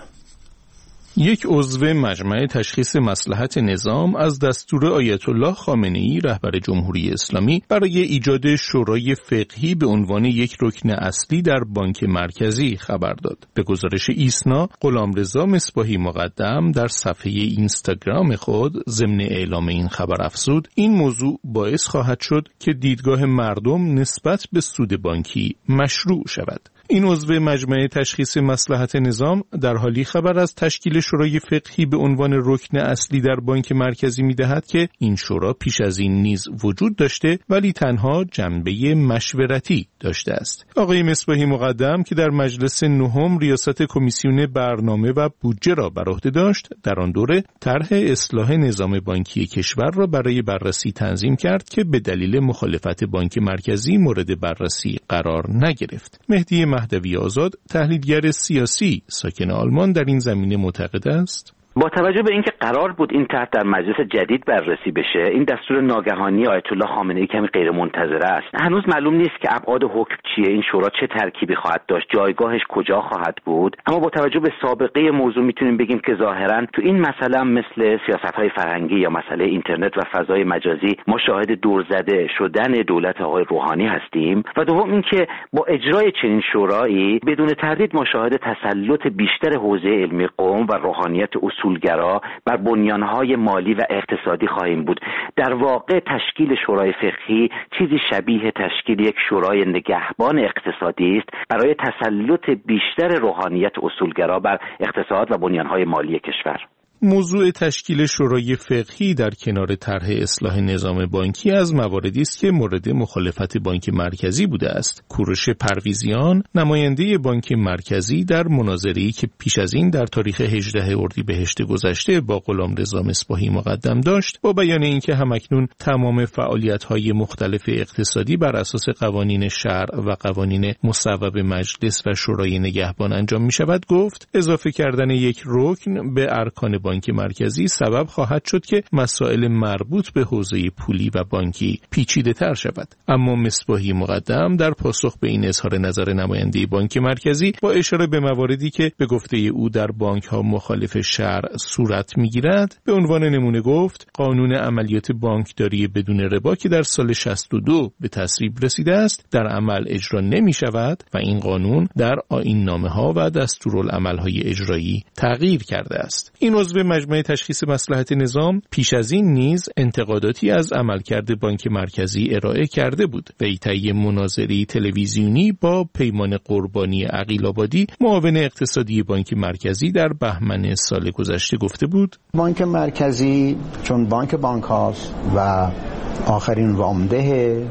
یک عضو مجمع تشخیص مصلحت نظام از دستور آیت الله خامنه‌ای رهبر جمهوری اسلامی برای ایجاد شورای فقهی به عنوان یک رکن اصلی در بانک مرکزی خبر داد. به گزارش ایسنا، غلامرضا مصباحی مقدم در صفحه اینستاگرام خود ضمن اعلام این خبر افزود: این موضوع باعث خواهد شد که دیدگاه مردم نسبت به سود بانکی مشروع شود. این عضو مجمع تشخیص مصلحت نظام در حالی خبر از تشکیل شورای فقهی به عنوان رکن اصلی در بانک مرکزی می‌دهد که این شورا پیش از این نیز وجود داشته ولی تنها جنبه مشورتی داشته است. آقای مصباحی مقدم که در مجلس نهم ریاست کمیسیون برنامه و بودجه را بر عهده داشت، در آن دوره طرح اصلاح نظام بانکی کشور را برای بررسی تنظیم کرد که به دلیل مخالفت بانک مرکزی مورد بررسی قرار نگرفت. مهدی مهدوی آزاد، تحلیلگر سیاسی ساکن آلمان، در این زمینه معتقد است: با توجه به اینکه قرار بود این طرح در مجلس جدید بررسی بشه، این دستور ناگهانی آیت الله خامنه‌ای کمی غیر منتظره است. هنوز معلوم نیست که ابعاد حکم چیه، این شورا چه ترکیبی خواهد داشت، جایگاهش کجا خواهد بود. اما با توجه به سابقه موضوع میتونیم بگیم که ظاهراً تو این مسئله مثل سیاست‌های فرهنگی یا مسئله اینترنت و فضای مجازی ما شاهد دورزده شدن دولت آقای روحانی هستیم. و دوم اینکه با اجرای چنین شورایی بدون تردید ما شاهد تسلط بیشتر حوزه علمی قوم و روحانیت اصولگرا بر بنیانهای مالی و اقتصادی خواهیم بود. در واقع تشکیل شورای فقهی چیزی شبیه تشکیل یک شورای نگهبان اقتصادی است برای تسلط بیشتر روحانیت اصولگرا بر اقتصاد و بنیانهای مالی کشور. موضوع تشکیل شورای فقهی در کنار طرح اصلاح نظام بانکی از مواردی است که مورد مخالفت بانک مرکزی بوده است. کوروش پرویزیان، نماینده بانک مرکزی، در مناظره‌ای که پیش از این در تاریخ 18 اردیبهشت گذشته با غلامرضا مصباحی مقدم داشت، با بیان اینکه همکنون تمام فعالیت‌های مختلف اقتصادی بر اساس قوانین شرع و قوانین مصوب مجلس و شورای نگهبان انجام می‌شود، گفت اضافه کردن یک رکن به ارکان بانک مرکزی سبب خواهد شد که مسائل مربوط به حوزه پولی و بانکی پیچیده‌تر شود. اما مصباحی مقدم در پاسخ به این اظهار نظر نماینده بانک مرکزی با اشاره به مواردی که به گفته او در بانک‌ها مخالف شرع صورت می‌گیرد، به عنوان نمونه گفت قانون عملیات بانکداری بدون ربا که در سال 62 به تصویب رسیده است در عمل اجرا نمی‌شود و این قانون در آیین‌نامه‌ها و دستورالعمل‌های اجرایی تغییر کرده است. این عضو مجمع تشخیص مصلحت نظام پیش از این نیز انتقاداتی از عملکرد بانک مرکزی ارائه کرده بود و طی مناظری تلویزیونی با پیمان قربانی عقیل‌آبادی، معاون اقتصادی بانک مرکزی، در بهمن سال گذشته گفته بود: بانک مرکزی چون بانک هاست و آخرین وامده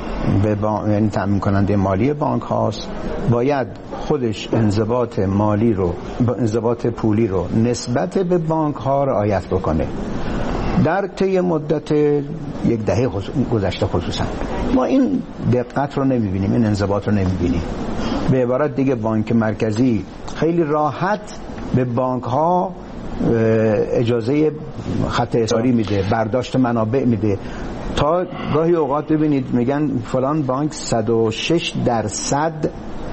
یعنی تامین کننده مالی بانک هاست، باید خودش انضباط مالی رو، انضباط پولی رو نسبت به بانک ها رعایت بکنه. در طی مدت یک دهه گذشته خصوصا ما این دقت رو نمیبینیم، این انضباط رو نمیبینیم. به عبارت دیگه بانک مرکزی خیلی راحت به بانک ها اجازه خط اصراری میده، برداشت منابع میده. تا گاهی اوقات ببینید میگن فلان بانک 106%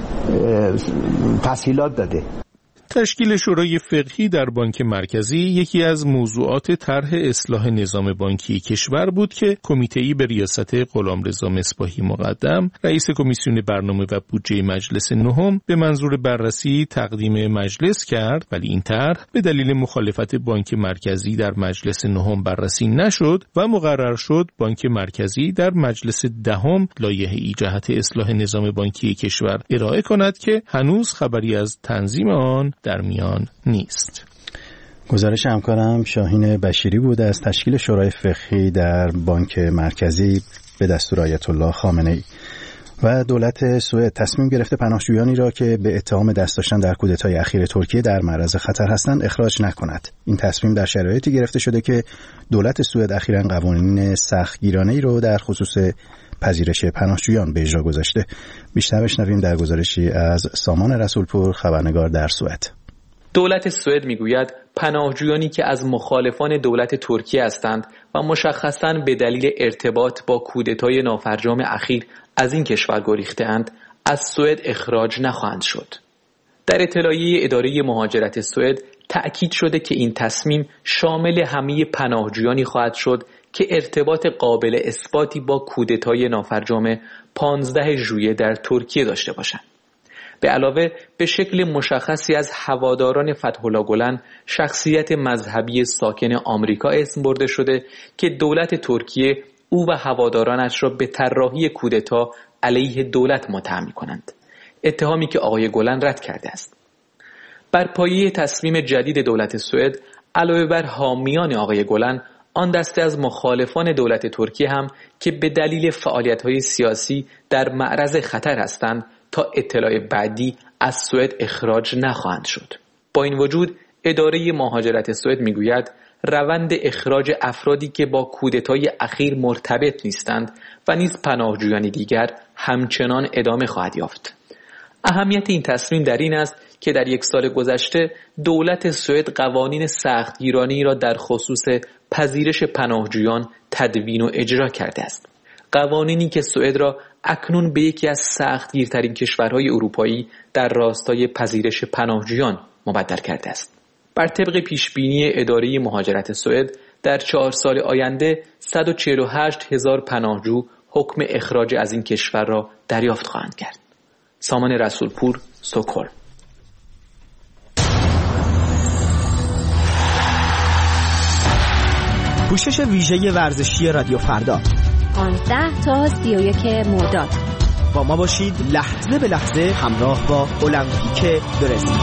تسهیلات داده. تشکیل شورای فقهی در بانک مرکزی یکی از موضوعات طرح اصلاح نظام بانکی کشور بود که کمیته‌ای به ریاست غلامرضا مصباحی مقدم، رئیس کمیسیون برنامه و بودجه مجلس نهم، به منظور بررسی تقدیم مجلس کرد، ولی این طرح به دلیل مخالفت بانک مرکزی در مجلس نهم بررسی نشد و مقرر شد بانک مرکزی در مجلس دهم لایحه‌ای جهت اصلاح نظام بانکی کشور ارائه کند که هنوز خبری از تنظیم آن در میان نیست. گزارش همکارم شاهین بشیری بود از تشکیل شورای فقهی در بانک مرکزی به دستور آیت الله خامنه‌ای. و دولت سوئد تصمیم گرفته پناهجویانی را که به اتهام دست داشتن در کودتای اخیر ترکیه در معرض خطر هستند اخراج نکند. این تصمیم در شرایطی گرفته شده که دولت سوئد اخیراً قوانین سختگیرانه‌ای را در خصوص پذیرش پناهجویان به اجرا گذاشته. بیشتر بشنویم در گزارشی از سامان رسولپور، خبرنگار در سوئد. دولت سوئد میگوید پناهجویانی که از مخالفان دولت ترکیه هستند و مشخصاً به دلیل ارتباط با کودتای نافرجام اخیر از این کشور گریخته‌اند، از سوئد اخراج نخواهند شد. در اطلاعیه اداره مهاجرت سوئد تأکید شده که این تصمیم شامل همه پناهجویانی خواهد شد که ارتباط قابل اثباتی با کودتای نافرجام 15 ژوئیه در ترکیه داشته باشند. به علاوه به شکل مشخصی از هواداران فتح‌الله گلن، شخصیت مذهبی ساکن آمریکا اسم برده شده که دولت ترکیه او و هوادارانش را به طراحی کودتا علیه دولت متهم می‌کنند، اتهامی که آقای گلن رد کرده است. بر پایه تصمیم جدید دولت سوئد، علاوه بر حامیان آقای گلن، آن دسته از مخالفان دولت ترکیه هم که به دلیل فعالیت‌های سیاسی در معرض خطر هستند تا اطلاع بعدی از سوئد اخراج نخواهند شد. با این وجود اداره مهاجرت سوئد میگوید روند اخراج افرادی که با کودتای اخیر مرتبط نیستند و نیز پناهجویان دیگر همچنان ادامه خواهد یافت. اهمیت این تصمیم در این است که در یک سال گذشته دولت سوئد قوانین سختگیرانه‌ای را در خصوص پذیرش پناهجویان تدوین و اجرا کرده است. قوانینی که سوئد را اکنون به یکی از سختگیرترین کشورهای اروپایی در راستای پذیرش پناهجویان مبدل کرده است. بر طبق پیشبینی اداره مهاجرت سوئد در 4 سال آینده 148,000 پناهجو حکم اخراج از این کشور را دریافت خواهند کرد. سامان رسولپور، استکهلم. پوشش ویژه ورزشی رادیو فردا 15 تا 31 مرداد. با ما باشید لحظه به لحظه همراه با المپیک برزیل.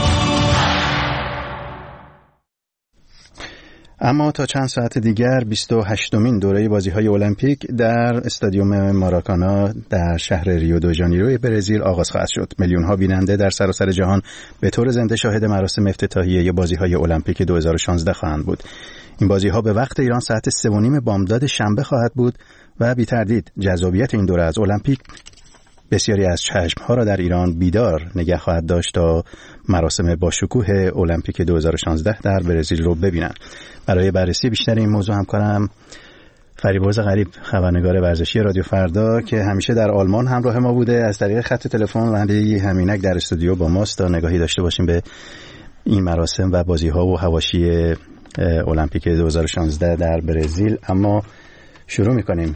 اما تا چند ساعت دیگر 28مین دوره بازی‌های المپیک در استادیوم ماراکانا در شهر ریو دو ژانیرو برزیل آغاز خواهد شد. میلیون‌ها بیننده در سراسر جهان به طور زنده شاهد مراسم افتتاحیه بازی‌های المپیک 2016 خواهند بود. این بازی‌ها به وقت ایران ساعت 3:30 بامداد شنبه خواهد بود و بی تردید جذابیت این دوره از المپیک بسیاری از چشم‌ها را در ایران بیدار نگه خواهد داشت تا مراسم با شکوه المپیک 2016 در برزیل رو ببینند. برای بررسی بیشتر این موضوع همکارم فریبرز غریب، خبرنگار ورزشی رادیو فردا که همیشه در آلمان همراه ما بوده، از طریق خط تلفن و علی همینک در استودیو با ماست تا نگاهی داشته باشیم به این مراسم و بازی‌ها و حواشی المپیک 2016 در برزیل. اما شروع می‌کنیم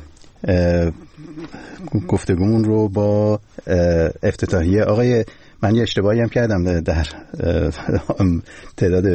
گفتگومون رو با افتتاحیه. آقای من یه اشتباهی هم کردم در تعداد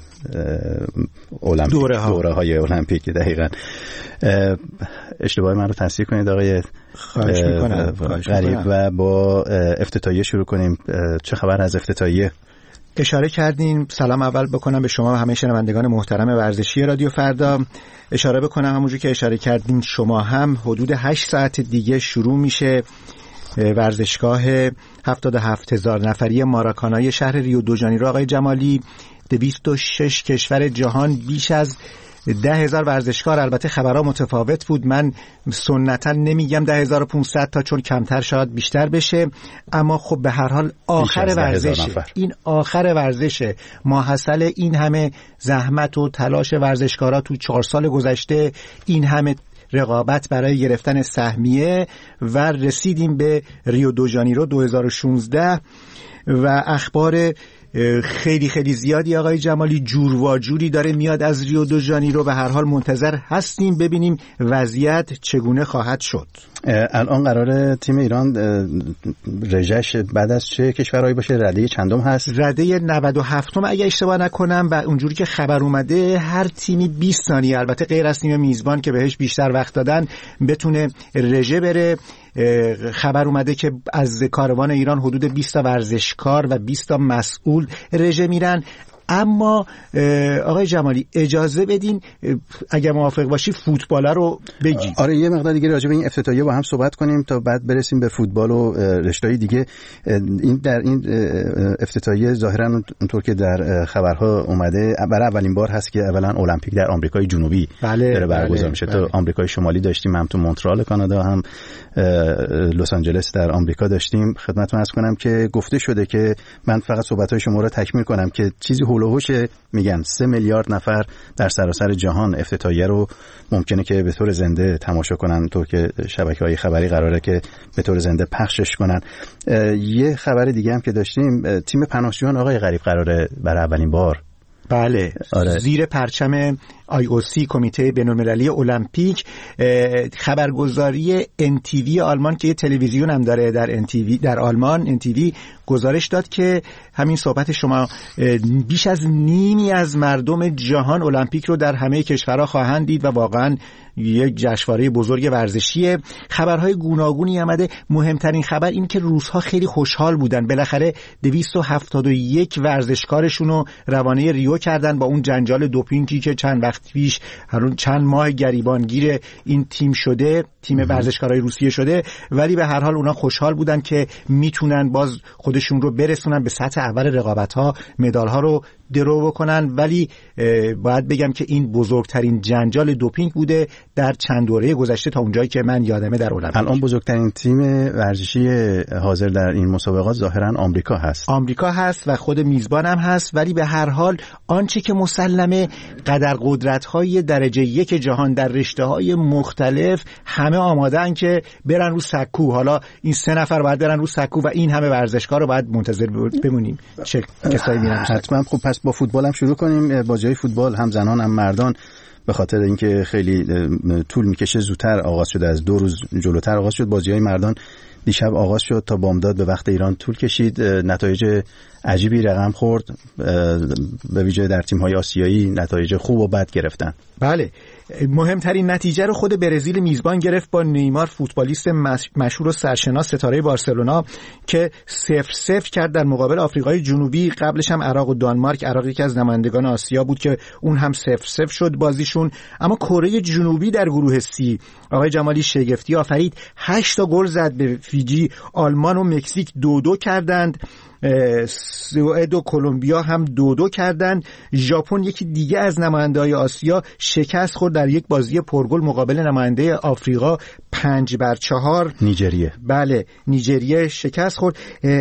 دوره های المپیک، دقیقاً اشتباه من رو تصحیح کنید آقای غریب و با افتتاحیه شروع کنیم. چه خبر از افتتاحیه؟ اشاره کردین. سلام اول بکنم به شما و همه شنوندگان محترم ورزشی رادیو فردا. اشاره بکنم همونجور که اشاره کردین شما هم حدود 8 ساعت دیگه شروع میشه ورزشگاه 77,000 نفری ماراکانای شهر ریو دو ژانیرو. آقای جمالی، 206 کشور جهان، بیش از 10,000 ورزشکار. البته خبرها متفاوت بود، من سنتا نمیگم 10,500 تا چون کمتر شاید بیشتر بشه، اما خب به هر حال آخر ورزشه. این آخر ورزشه، ماحصل این همه زحمت و تلاش ورزشکارا تو 4 سال گذشته، این همه رقابت برای گرفتن سهمیه و رسیدیم به ریو دو ژانیرو 2016 و اخبار خیلی خیلی زیادی آقای جمالی جور و جوری داره میاد از ریو دو ژانیرو. به هر حال منتظر هستیم ببینیم وضعیت چگونه خواهد شد. الان قراره تیم ایران رژش بعد از چه کشورهایی باشه؟ رده چندم هست؟ رده 97م اگه اشتباه نکنم و اونجوری که خبر اومده هر تیمی 20 ثانیه، البته غیر از تیم میزبان که بهش بیشتر وقت دادن، بتونه رژه بره. خبر اومده که از کاروان ایران حدود 20 تا ورزشکار و 20 تا مسئول رژه میرن. اما آقای جمالی اجازه بدین اگر موافق باشی فوتبال رو بگی. آره یه مقدار دیگه راجع به این افتتاحیه با هم صحبت کنیم تا بعد برسیم به فوتبال و رشته‌های دیگه. این در این افتتاحیه ظاهرا اونطور که در خبرها اومده برای اولین بار هست که اولا المپیک در آمریکای جنوبی داره برگزار میشه. تا آمریکای شمالی داشتیم، هم تو مونترال کانادا، هم لس آنجلس در آمریکا داشتیم. خدمتتون عرض کنم که گفته شده که من فقط صحبت‌های شما رو تکمیل کنم که چیزی هول و هوش میگن 3 میلیارد نفر در سراسر جهان افتتاحیه رو ممکنه که به طور زنده تماشا کنن، تو که شبکه‌های خبری قراره که به طور زنده پخشش کنن. یه خبر دیگه هم که داشتیم، تیم پناهجویان آقای غریب قراره برای اولین بار بله زیر پرچم IOC کمیته بین‌المللی المپیک خبرگزاری NTV آلمان که یه تلویزیون هم داره در NTV در آلمان NTV گزارش داد که همین صحبت شما بیش از نیمی از مردم جهان المپیک رو در همه کشورها خواهند دید و واقعا یک جشنواره بزرگ ورزشیه. خبرهای گوناگونی آمده. مهمترین خبر این که روس‌ها خیلی خوشحال بودن، بالاخره 271 ورزشکارشون رو روانه ریو کردن با اون جنجال دوپینگی که چند وقت پیش چند ماه گریبانگیر این تیم شده، تیم ورزشکارای روسیه شده، ولی به هر حال اونا خوشحال بودن که میتونن باز خودشون رو برسونن به سطح اول رقابت‌ها، مدال‌ها رو درو بکنن. ولی باید بگم که این بزرگترین جنجال دوپینگ بوده در چند دوره گذشته تا اونجایی که من یادمه در المپیک. الان بزرگترین تیم ورزشی حاضر در این مسابقات ظاهرا آمریکا هست و خود میزبان هم هست. ولی به هر حال آنچه که مسلمه قدر قدرت‌های درجه یک جهان در رشته‌های مختلف همه آماده‌اند که برن رو سکو. حالا این 3 نفر باید برن رو سکو و این همه ورزشکار رو باید منتظر بمونیم چه کسایی میرن. حتما. خب پس با فوتبال هم شروع کنیم. بازی‌های فوتبال هم زنان هم مردان به خاطر اینکه خیلی طول میکشه زودتر آغاز شده، از 2 روز جلوتر آغاز شد. بازی‌های مردان دیشب آغاز شد تا بامداد به وقت ایران طول کشید. نتایج عجیبی رقم خورد، به ویژه در تیم‌های آسیایی نتایج خوب و بد گرفتن. بله، مهمترین نتیجه رو خود برزیل میزبان گرفت با نیمار، فوتبالیست مشهور و سرشناس ستاره بارسلونا که 0-0 کرد در مقابل آفریقای جنوبی. قبلش هم عراق و دانمارک، عراق یکی از نمایندگان آسیا بود که اون هم 0-0 شد بازیشون. اما کره جنوبی در گروه C آقای جمالی شگفتی آفرید، 8 تا گل زد به فیجی. آلمان و مکزیک 2-2 کردند. سوئد و کلمبیا هم 2-2 کردند. ژاپن یکی دیگه از نماینده‌های آسیا شکست خورد در یک بازی پرگل مقابل نماینده آفریقا 5-4. نیجریه. بله، نیجریه شکست خورد.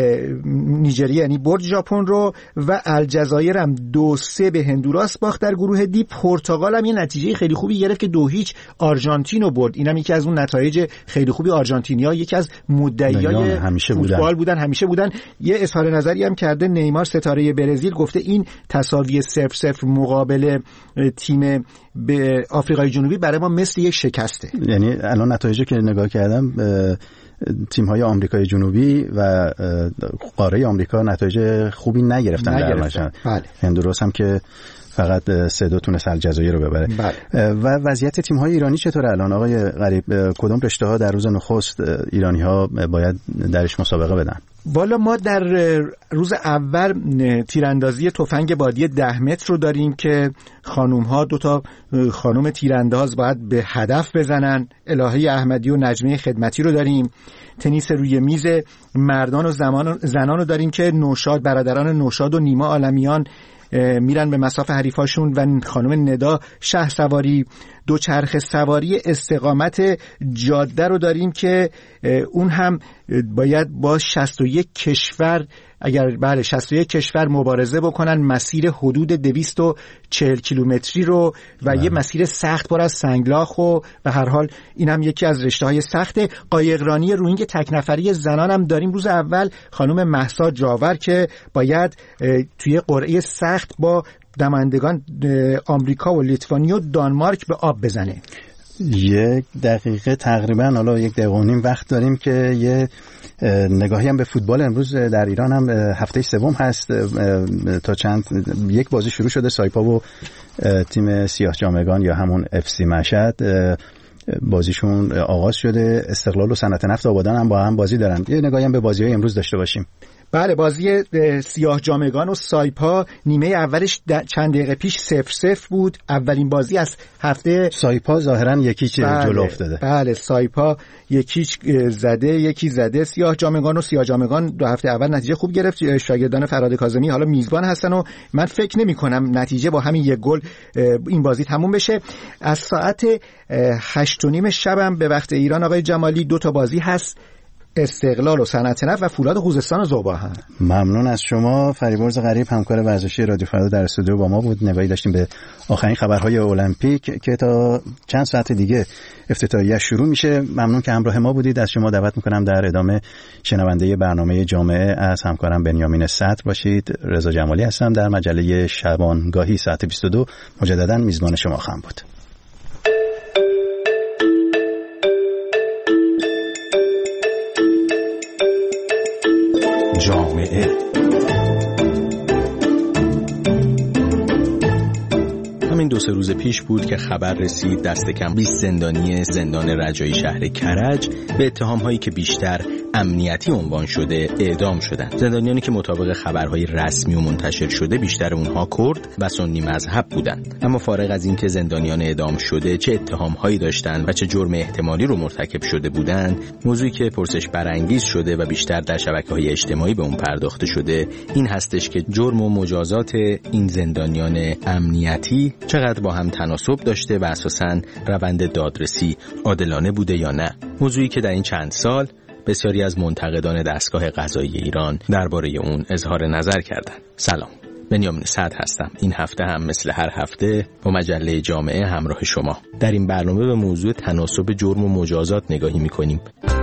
نیجریه یعنی برد ژاپن رو و الجزایر هم 2-3 به هندوراس باخت. در گروه دی پرتغال هم یه نتیجه خیلی خوبی گرفت که 2-0 آرژانتین رو برد. اینم یکی از اون نتایج خیلی خوبی. آرژانتینیا یکی از مدعیای فوتبال بودن، همیشه بودن. یه اظهار نظری هم کرده نیمار ستاره برزیل، گفته این تساوی 0-0 مقابل تیم به آفریقای جنوبی برای ما مثل یک شکسته. یعنی الان نتایجی که نگاه کردم تیم‌های آمریکای جنوبی و قاره آمریکا نتایج خوبی نگرفتن. در مجموع. بله. هندوراس هم که فقط 3-2 تونست الجزایر رو ببره. بله. و وضعیت تیم‌های ایرانی چطوره الان آقای غریب؟ کدوم رشته‌ها در روز نخست ایرانی‌ها باید درش مسابقه بدن؟ والا ما در روز اول تیراندازی تفنگ بادی 10 متر رو داریم که خانوم‌ها 2 تا خانم تیرانداز باید به هدف بزنن. الهه احمدی و نجمه خدمتی رو داریم. تنیس روی میز مردان و زنان رو داریم که نوشاد، برادران نوشاد و نیما عالمیان میرن به مصاف حریفاشون و خانم ندا شهسواری. دوچرخه سواری استقامت جاده رو داریم که اون هم باید با 61 کشور 61 کشور مبارزه بکنن، مسیر حدود 240 کیلومتری رو و یه مسیر سخت پر از سنگلاخ و به هر حال این هم یکی از رشته‌های سخته. قایقرانی روینگ تک نفری زنان هم داریم روز اول، خانم مهسا جاور که باید توی قرعه سخت با نمایندگان آمریکا و لیتوانی و دانمارک به آب بزنه. 1 دقیقه تقریبا، حالا 1 دقیقه و نیم وقت داریم که یه نگاهی هم به فوتبال. امروز در ایران هم هفته سوم هست. تا یک بازی شروع شده، سایپا و تیم سیاه جامگان یا همون FC مشهد بازیشون آغاز شده. استقلال و صنعت نفت آبادان هم با هم بازی دارن. یه نگاهی هم به بازی‌های امروز داشته باشیم. بله، بازی سیاه جامگان و سایپا نیمه اولش چند دقیقه پیش 0-0 بود. اولین بازی از هفته. سایپا ظاهرا یکی جلو افتاده. بله، سایپا یکی زده سیاه جامگان دو هفته اول نتیجه خوب گرفت. شاگردان فرهاد کاظمی حالا میزبان هستن و من فکر نمی کنم نتیجه با همین یک گل این بازی تموم بشه. از ساعت 8:30 شبم به وقت ایران آقای جمالی 2 تا بازی هست، استقلال و صنعت نفت و فولاد خوزستان و ذوباهن. ممنون از شما. فریبرز غریب همکار ورزشی رادیو فردا در استودیو با ما بود. نگاهی داشتیم به آخرین خبرهای المپیک که تا چند ساعت دیگه افتتاحیه شروع میشه. ممنون که همراه ما بودید. از شما دعوت میکنم در ادامه شنونده برنامه جامعه از همکارم بنیامین صدر باشید. رضا جمالی هستم. در مجله شبانگاهی ساعت 22 مجددا میزبان شما خواهم بود. جامعه همین 2-3 روز پیش بود که خبر رسید دست کم 20 زندانی زندان رجایی شهر کرج به اتهام‌هایی که بیشتر امنیتی عنوان شده اعدام شدند. زندانیانی که مطابق خبرهای رسمی و منتشر شده بیشتر اونها کرد و سنی مذهب بودند. اما فارغ از اینکه زندانیان اعدام شده چه اتهام‌هایی داشتند و چه جرم احتمالی رو مرتکب شده بودند، موضوعی که پرسش برانگیز شده و بیشتر در شبکه‌های اجتماعی به اون پرداخته شده این هستش که جرم و مجازات این زندانیان امنیتی چقدر با هم تناسب داشته و اساساً روند دادرسی عادلانه بوده یا نه. موضوعی که در این چند سال بسیاری از منتقدان دستگاه قضایی ایران درباره اون اظهار نظر کردند. سلام، بنیامین صدر هستم. این هفته هم مثل هر هفته با مجله جامعه همراه شما. در این برنامه به موضوع تناسب جرم و مجازات نگاهی می‌کنیم.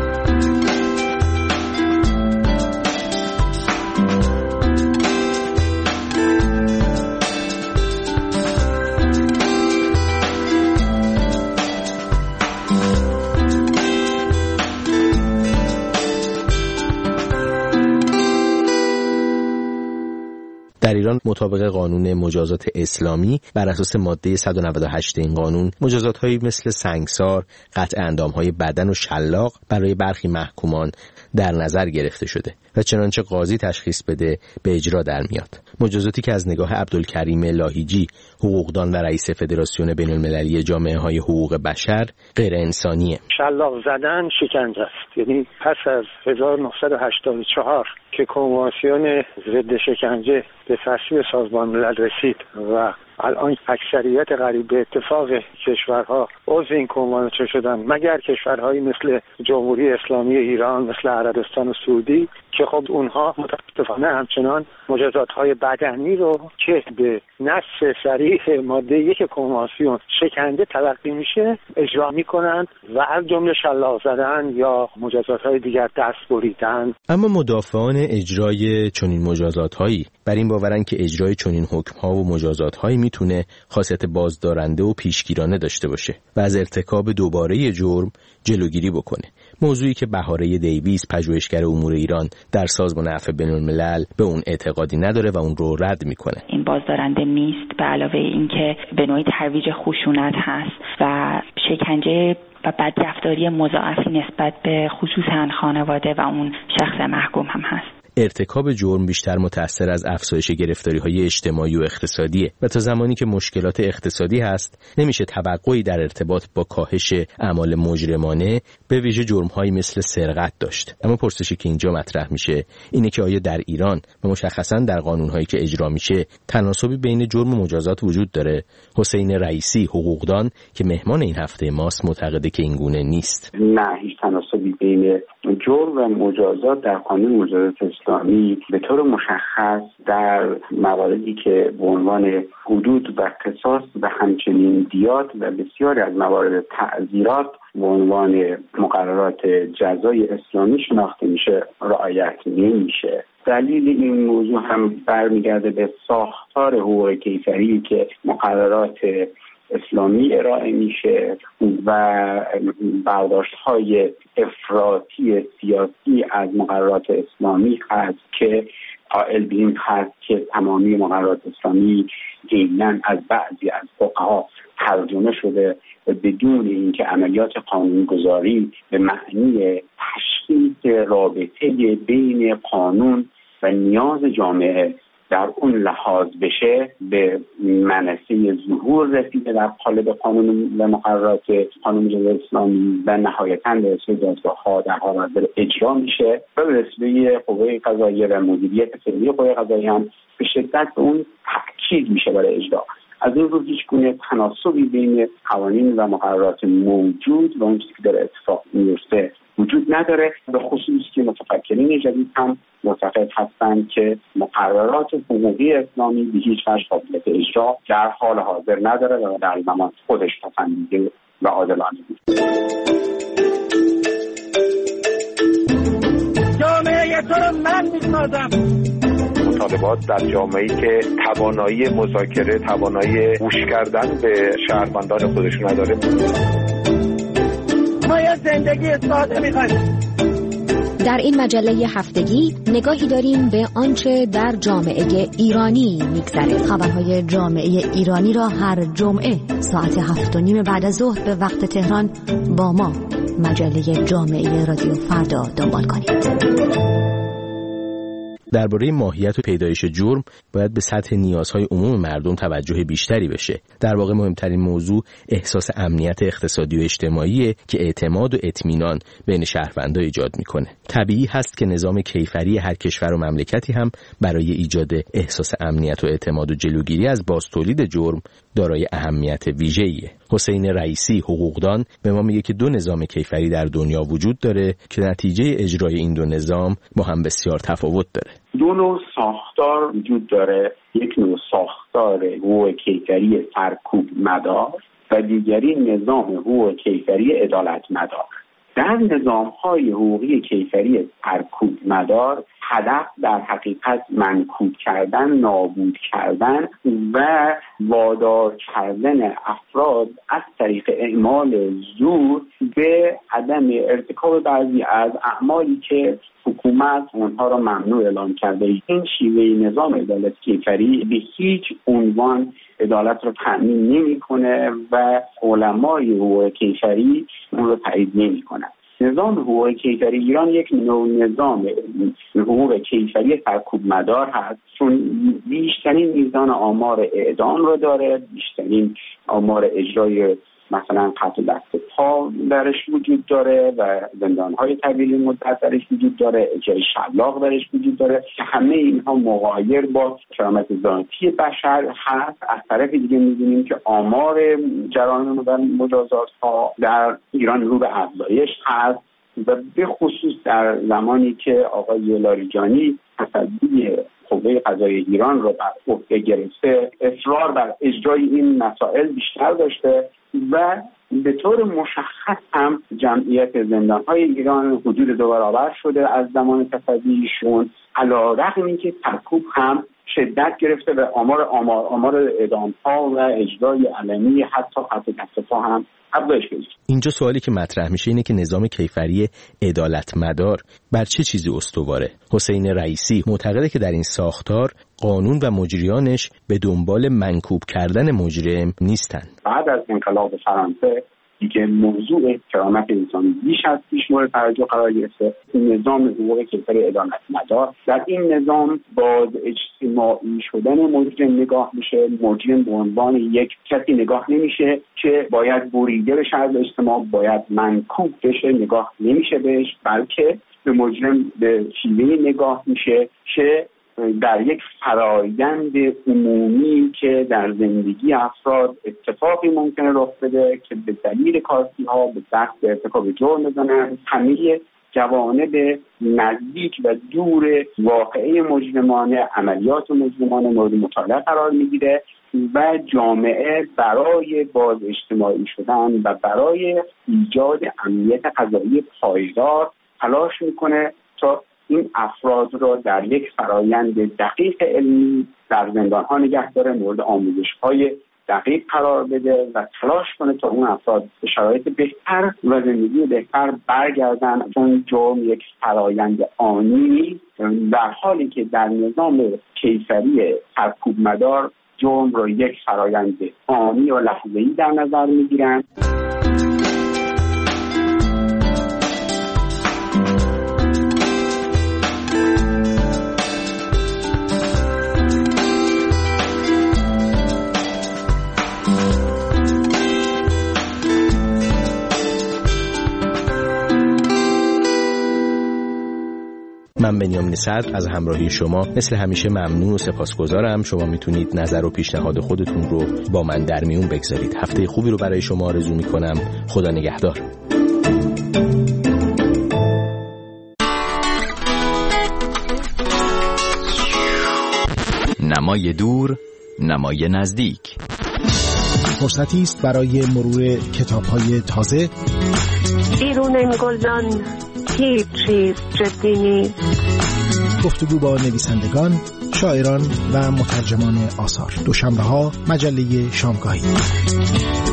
در ایران مطابق قانون مجازات اسلامی بر اساس ماده 198 این قانون مجازات‌هایی مثل سنگسار، قطع اندام‌های بدن و شلاق برای برخی محکومان در نظر گرفته شده و چنانچه قاضی تشخیص بده به اجرا در میاد. مجازاتی که از نگاه عبدالکریم لاهیجی، حقوقدان و رئیس فدراسیون بین‌المللی جامعه‌های حقوق بشر، غیر انسانیه. شلاق زدن شکنجه است. یعنی پس از 1984 که کنوانسیون ضد شکنجه به تصویب سازمان ملل رسید و الان اکثریت قریب به اتفاق کشورها عضو این کنوانسیون شدن مگر کشورهایی مثل جمهوری اسلامی ایران، مثل عربستان سعودی که خب اونها متاسفانه همچنان مجازات‌های بدنی رو که به نص صریح ماده 1 کنوانسیون شکنجه تلقی میشه اجرا میکنند و از جمله شلاق زدن یا مجازات‌های دیگر دست بریدن. اما مدافعان اجرای چنین مجازات‌هایی بر این باورن که اجرای چنین حکم‌ها و مجازات‌هایی میتونه خاصیت بازدارنده و پیشگیرانه داشته باشه و از ارتکاب دوباره جرم جلوگیری بکنه. موضوعی که بهاره دیویس، پژوهشگر امور ایران در سازمان عفو بین‌الملل به اون اعتقادی نداره و اون رو رد میکنه. این بازدارنده نیست، به علاوه اینکه به نوعی ترویج خشونت هست و شکنجه و بدرفتاری مضاعفی نسبت به خصوصا خانواده و اون شخص محکوم هم هست. ارتکاب جرم بیشتر متأثر از افزایش گرفتاری‌های اجتماعی و اقتصادیه و تا زمانی که مشکلات اقتصادی هست نمیشه توقعی در ارتباط با کاهش اعمال مجرمانه به ویژه جرم‌هایی مثل سرقت داشت. اما پرسشی که اینجا مطرح میشه اینه که آیا در ایران و مشخصاً در قانون‌هایی که اجرا میشه تناسبی بین جرم و مجازات وجود داره؟ حسین رئیسی، حقوقدان که مهمان این هفته ماست، معتقده که این گونه نیست. نه، هیچ تناسبی بین جرم و مجازات در قانون مجازات اسلامی به طور مشخص در مواردی که به عنوان حدود و قصاص و همچنین دیات و بسیاری از موارد تعزیرات به عنوان مقررات جزای اسلامی شناخته میشه رعایت نمیشه. دلیل این موضوع هم برمیگرده به ساختار حقوق کیفری که مقررات اسلامی ارائه میشه و برداشت‌های افراطی سیاسی از مقررات اسلامی هست که قائل به این هست که تمامی مقررات اسلامی ضمناً از بعضی از فقها ترجمه شده و بدون اینکه عملیات قانونگذاری به معنی تشخیص رابطه بین قانون و نیاز جامعه در اون لحاظ بشه به منصه ظهور رسیده در قالب قانون و مقررات قانون جمهوری اسلامی و نهایتاً به رسیده دادگاه‌ها در حال اجرا میشه و به رسیده قوه قضاییه و مدیریت فعلی قوه قضاییه هم به شدت به اون تاکید میشه برای اجرا. از این رو هیچ گونه تناسبی بین قوانین و مقررات موجود و اون چیزی که در اتفاق میفته وجود نداره. به خصوص که متفکرین جدید هم معتقد هستند که مقررات حقوقی اسلامی به هیچ وجه قابلیت اجرا در حال حاضر نداره و در زمان خودش پسندیده و عادلانه بود. جامعه تو رو من میسازم. مطالبات در جامعه‌ای که توانایی مذاکره، توانایی گوش کردن به شهروندان خودشون نداره. ما یه زندگی ساده می‌خوایم. در این مجله هفتگی نگاهی داریم به آنچه در جامعه ایرانی میگذره. خبرهای جامعه ایرانی را هر جمعه ساعت 7:30 بعد از ظهر به وقت تهران با ما مجله جامعه رادیو فردا دنبال کنید. درباره ماهیت و پیدایش جرم باید به سطح نیازهای عموم مردم توجه بیشتری بشه. در واقع مهمترین موضوع احساس امنیت اقتصادی و اجتماعیه که اعتماد و اطمینان بین شهروندان ایجاد میکنه. طبیعی هست که نظام کیفری هر کشور و مملکتی هم برای ایجاد احساس امنیت و اعتماد و جلوگیری از بازتولید جرم دارای اهمیت ویژه‌ایه. حسین رئیسی حقوقدان به ما میگه که دو نظام کیفری در دنیا وجود داره که نتیجه اجرای این دو نظام با هم بسیار تفاوت داره. دو نوع ساختار وجود داره. یک نوع ساختار حقوق کیفری سرکوب مدار و دیگری نظام حقوق کیفری عدالت مدار. در نظام‌های حقوقی کیفری سرکوب مدار هدف در حقیقت منکوب کردن، نابود کردن و وادار کردن افراد از طریق اعمال زور به عدم ارتکاب بعضی از اعمالی که حکومت اونها را ممنوع اعلام کرده. این شیوه نظام عدالت کیفری به هیچ عنوان عدالت را تأمین نمی‌کنه و علمای حقوق کیفری اون را تایید نمی‌کنند. نظام حقوق کیفری ایران یک نوع نظام حقوق کیفری سرکوب مدار هست، چون بیشترین میزان آمار اعدام رو داره، بیشترین آمار اجرای مثلا قطع دست پا درش وجود داره و زندان‌های طویل مدت درش وجود داره، اجرای شلاق درش وجود داره که همه اینها مغایر با کرامت ذاتی بشر هست. از طرف دیگه می‌بینیم که آمار جرایم و مجازات‌ها در ایران رو به افزایش هست و به خصوص در زمانی که آقای لاریجانی تصدی قوه قضاییه ایران رو بر عهده گرفته، اصرار بر اجرای این مسائل بیشتر داشته و به طور مشخص هم جمعیت زندان‌های ایران حدود 2 برابر شده از زمان تصدی ایشون، علی‌رغم اینکه سرکوب هم شدت گرفته و آمار اعدام‌ها و اجرای علنی حتی قطع دست پا هم افزایش پیدا کرده. اینجا سوالی که مطرح میشه اینه که نظام کیفری عدالت مدار بر چه چیزی استواره؟ حسین رئیسی معتقده که در این ساختار قانون و مجریانش به دنبال منکوب کردن مجرم نیستند. بعد از انقلاب فرانسه دیگه موضوع کرامت انسانی بیش از پیش مورد توجه قرار گرفته. نظام حقوق کیفری عدالت مدار در این نظام باز اجتماعی شدن مجرم نگاه میشه. مجرم به عنوان یک کسی نگاه نمیشه که باید بریده بشه از اجتماع، باید منکوب بشه نگاه نمیشه بهش، بلکه به مجرم به شیوه نگاه میشه که در یک فرایند عمومی که در زندگی افراد اتفاقی ممکنه رخ بده که به دلیل کاستی ها به دست به ارتکاب جرم بزنن. همه جوانب نزدیک و دور واقعه مجرمانه، عملیات مجرمانه مورد مطالعه قرار میگیره و جامعه برای باز اجتماعی شدن و برای ایجاد امنیت قضایی پایدار تلاش میکنه تا این افراد را در یک فرایند دقیق علمی در زندان‌ها نگه داره، مورد آموزش‌های دقیق قرار بده و تلاش کنه تا اون افراد به شرایط بهتر و زندگی بهتر برگردن. چون جرم یک فرایند آنی، در حالی که در نظام کیفری سرکوب مدار جرم را یک فرایند آنی و لحظه‌ای در نظر می‌گیرن. من بنیامین صدر از همراهی شما مثل همیشه ممنون و سپاسگزارم. شما میتونید نظر و پیشنهاد خودتون رو با من در میون بگذارید. هفته خوبی رو برای شما آرزو میکنم. خدا نگهدار. نمای دور، نمای نزدیک. فرصتی است برای مرور کتاب‌های تازه. بیرون این گلدان هیچ چیز جدی نیست. گفتگو با نویسندگان، شاعران و مترجمان آثار. دوشنبه‌ها مجله شامگاهی.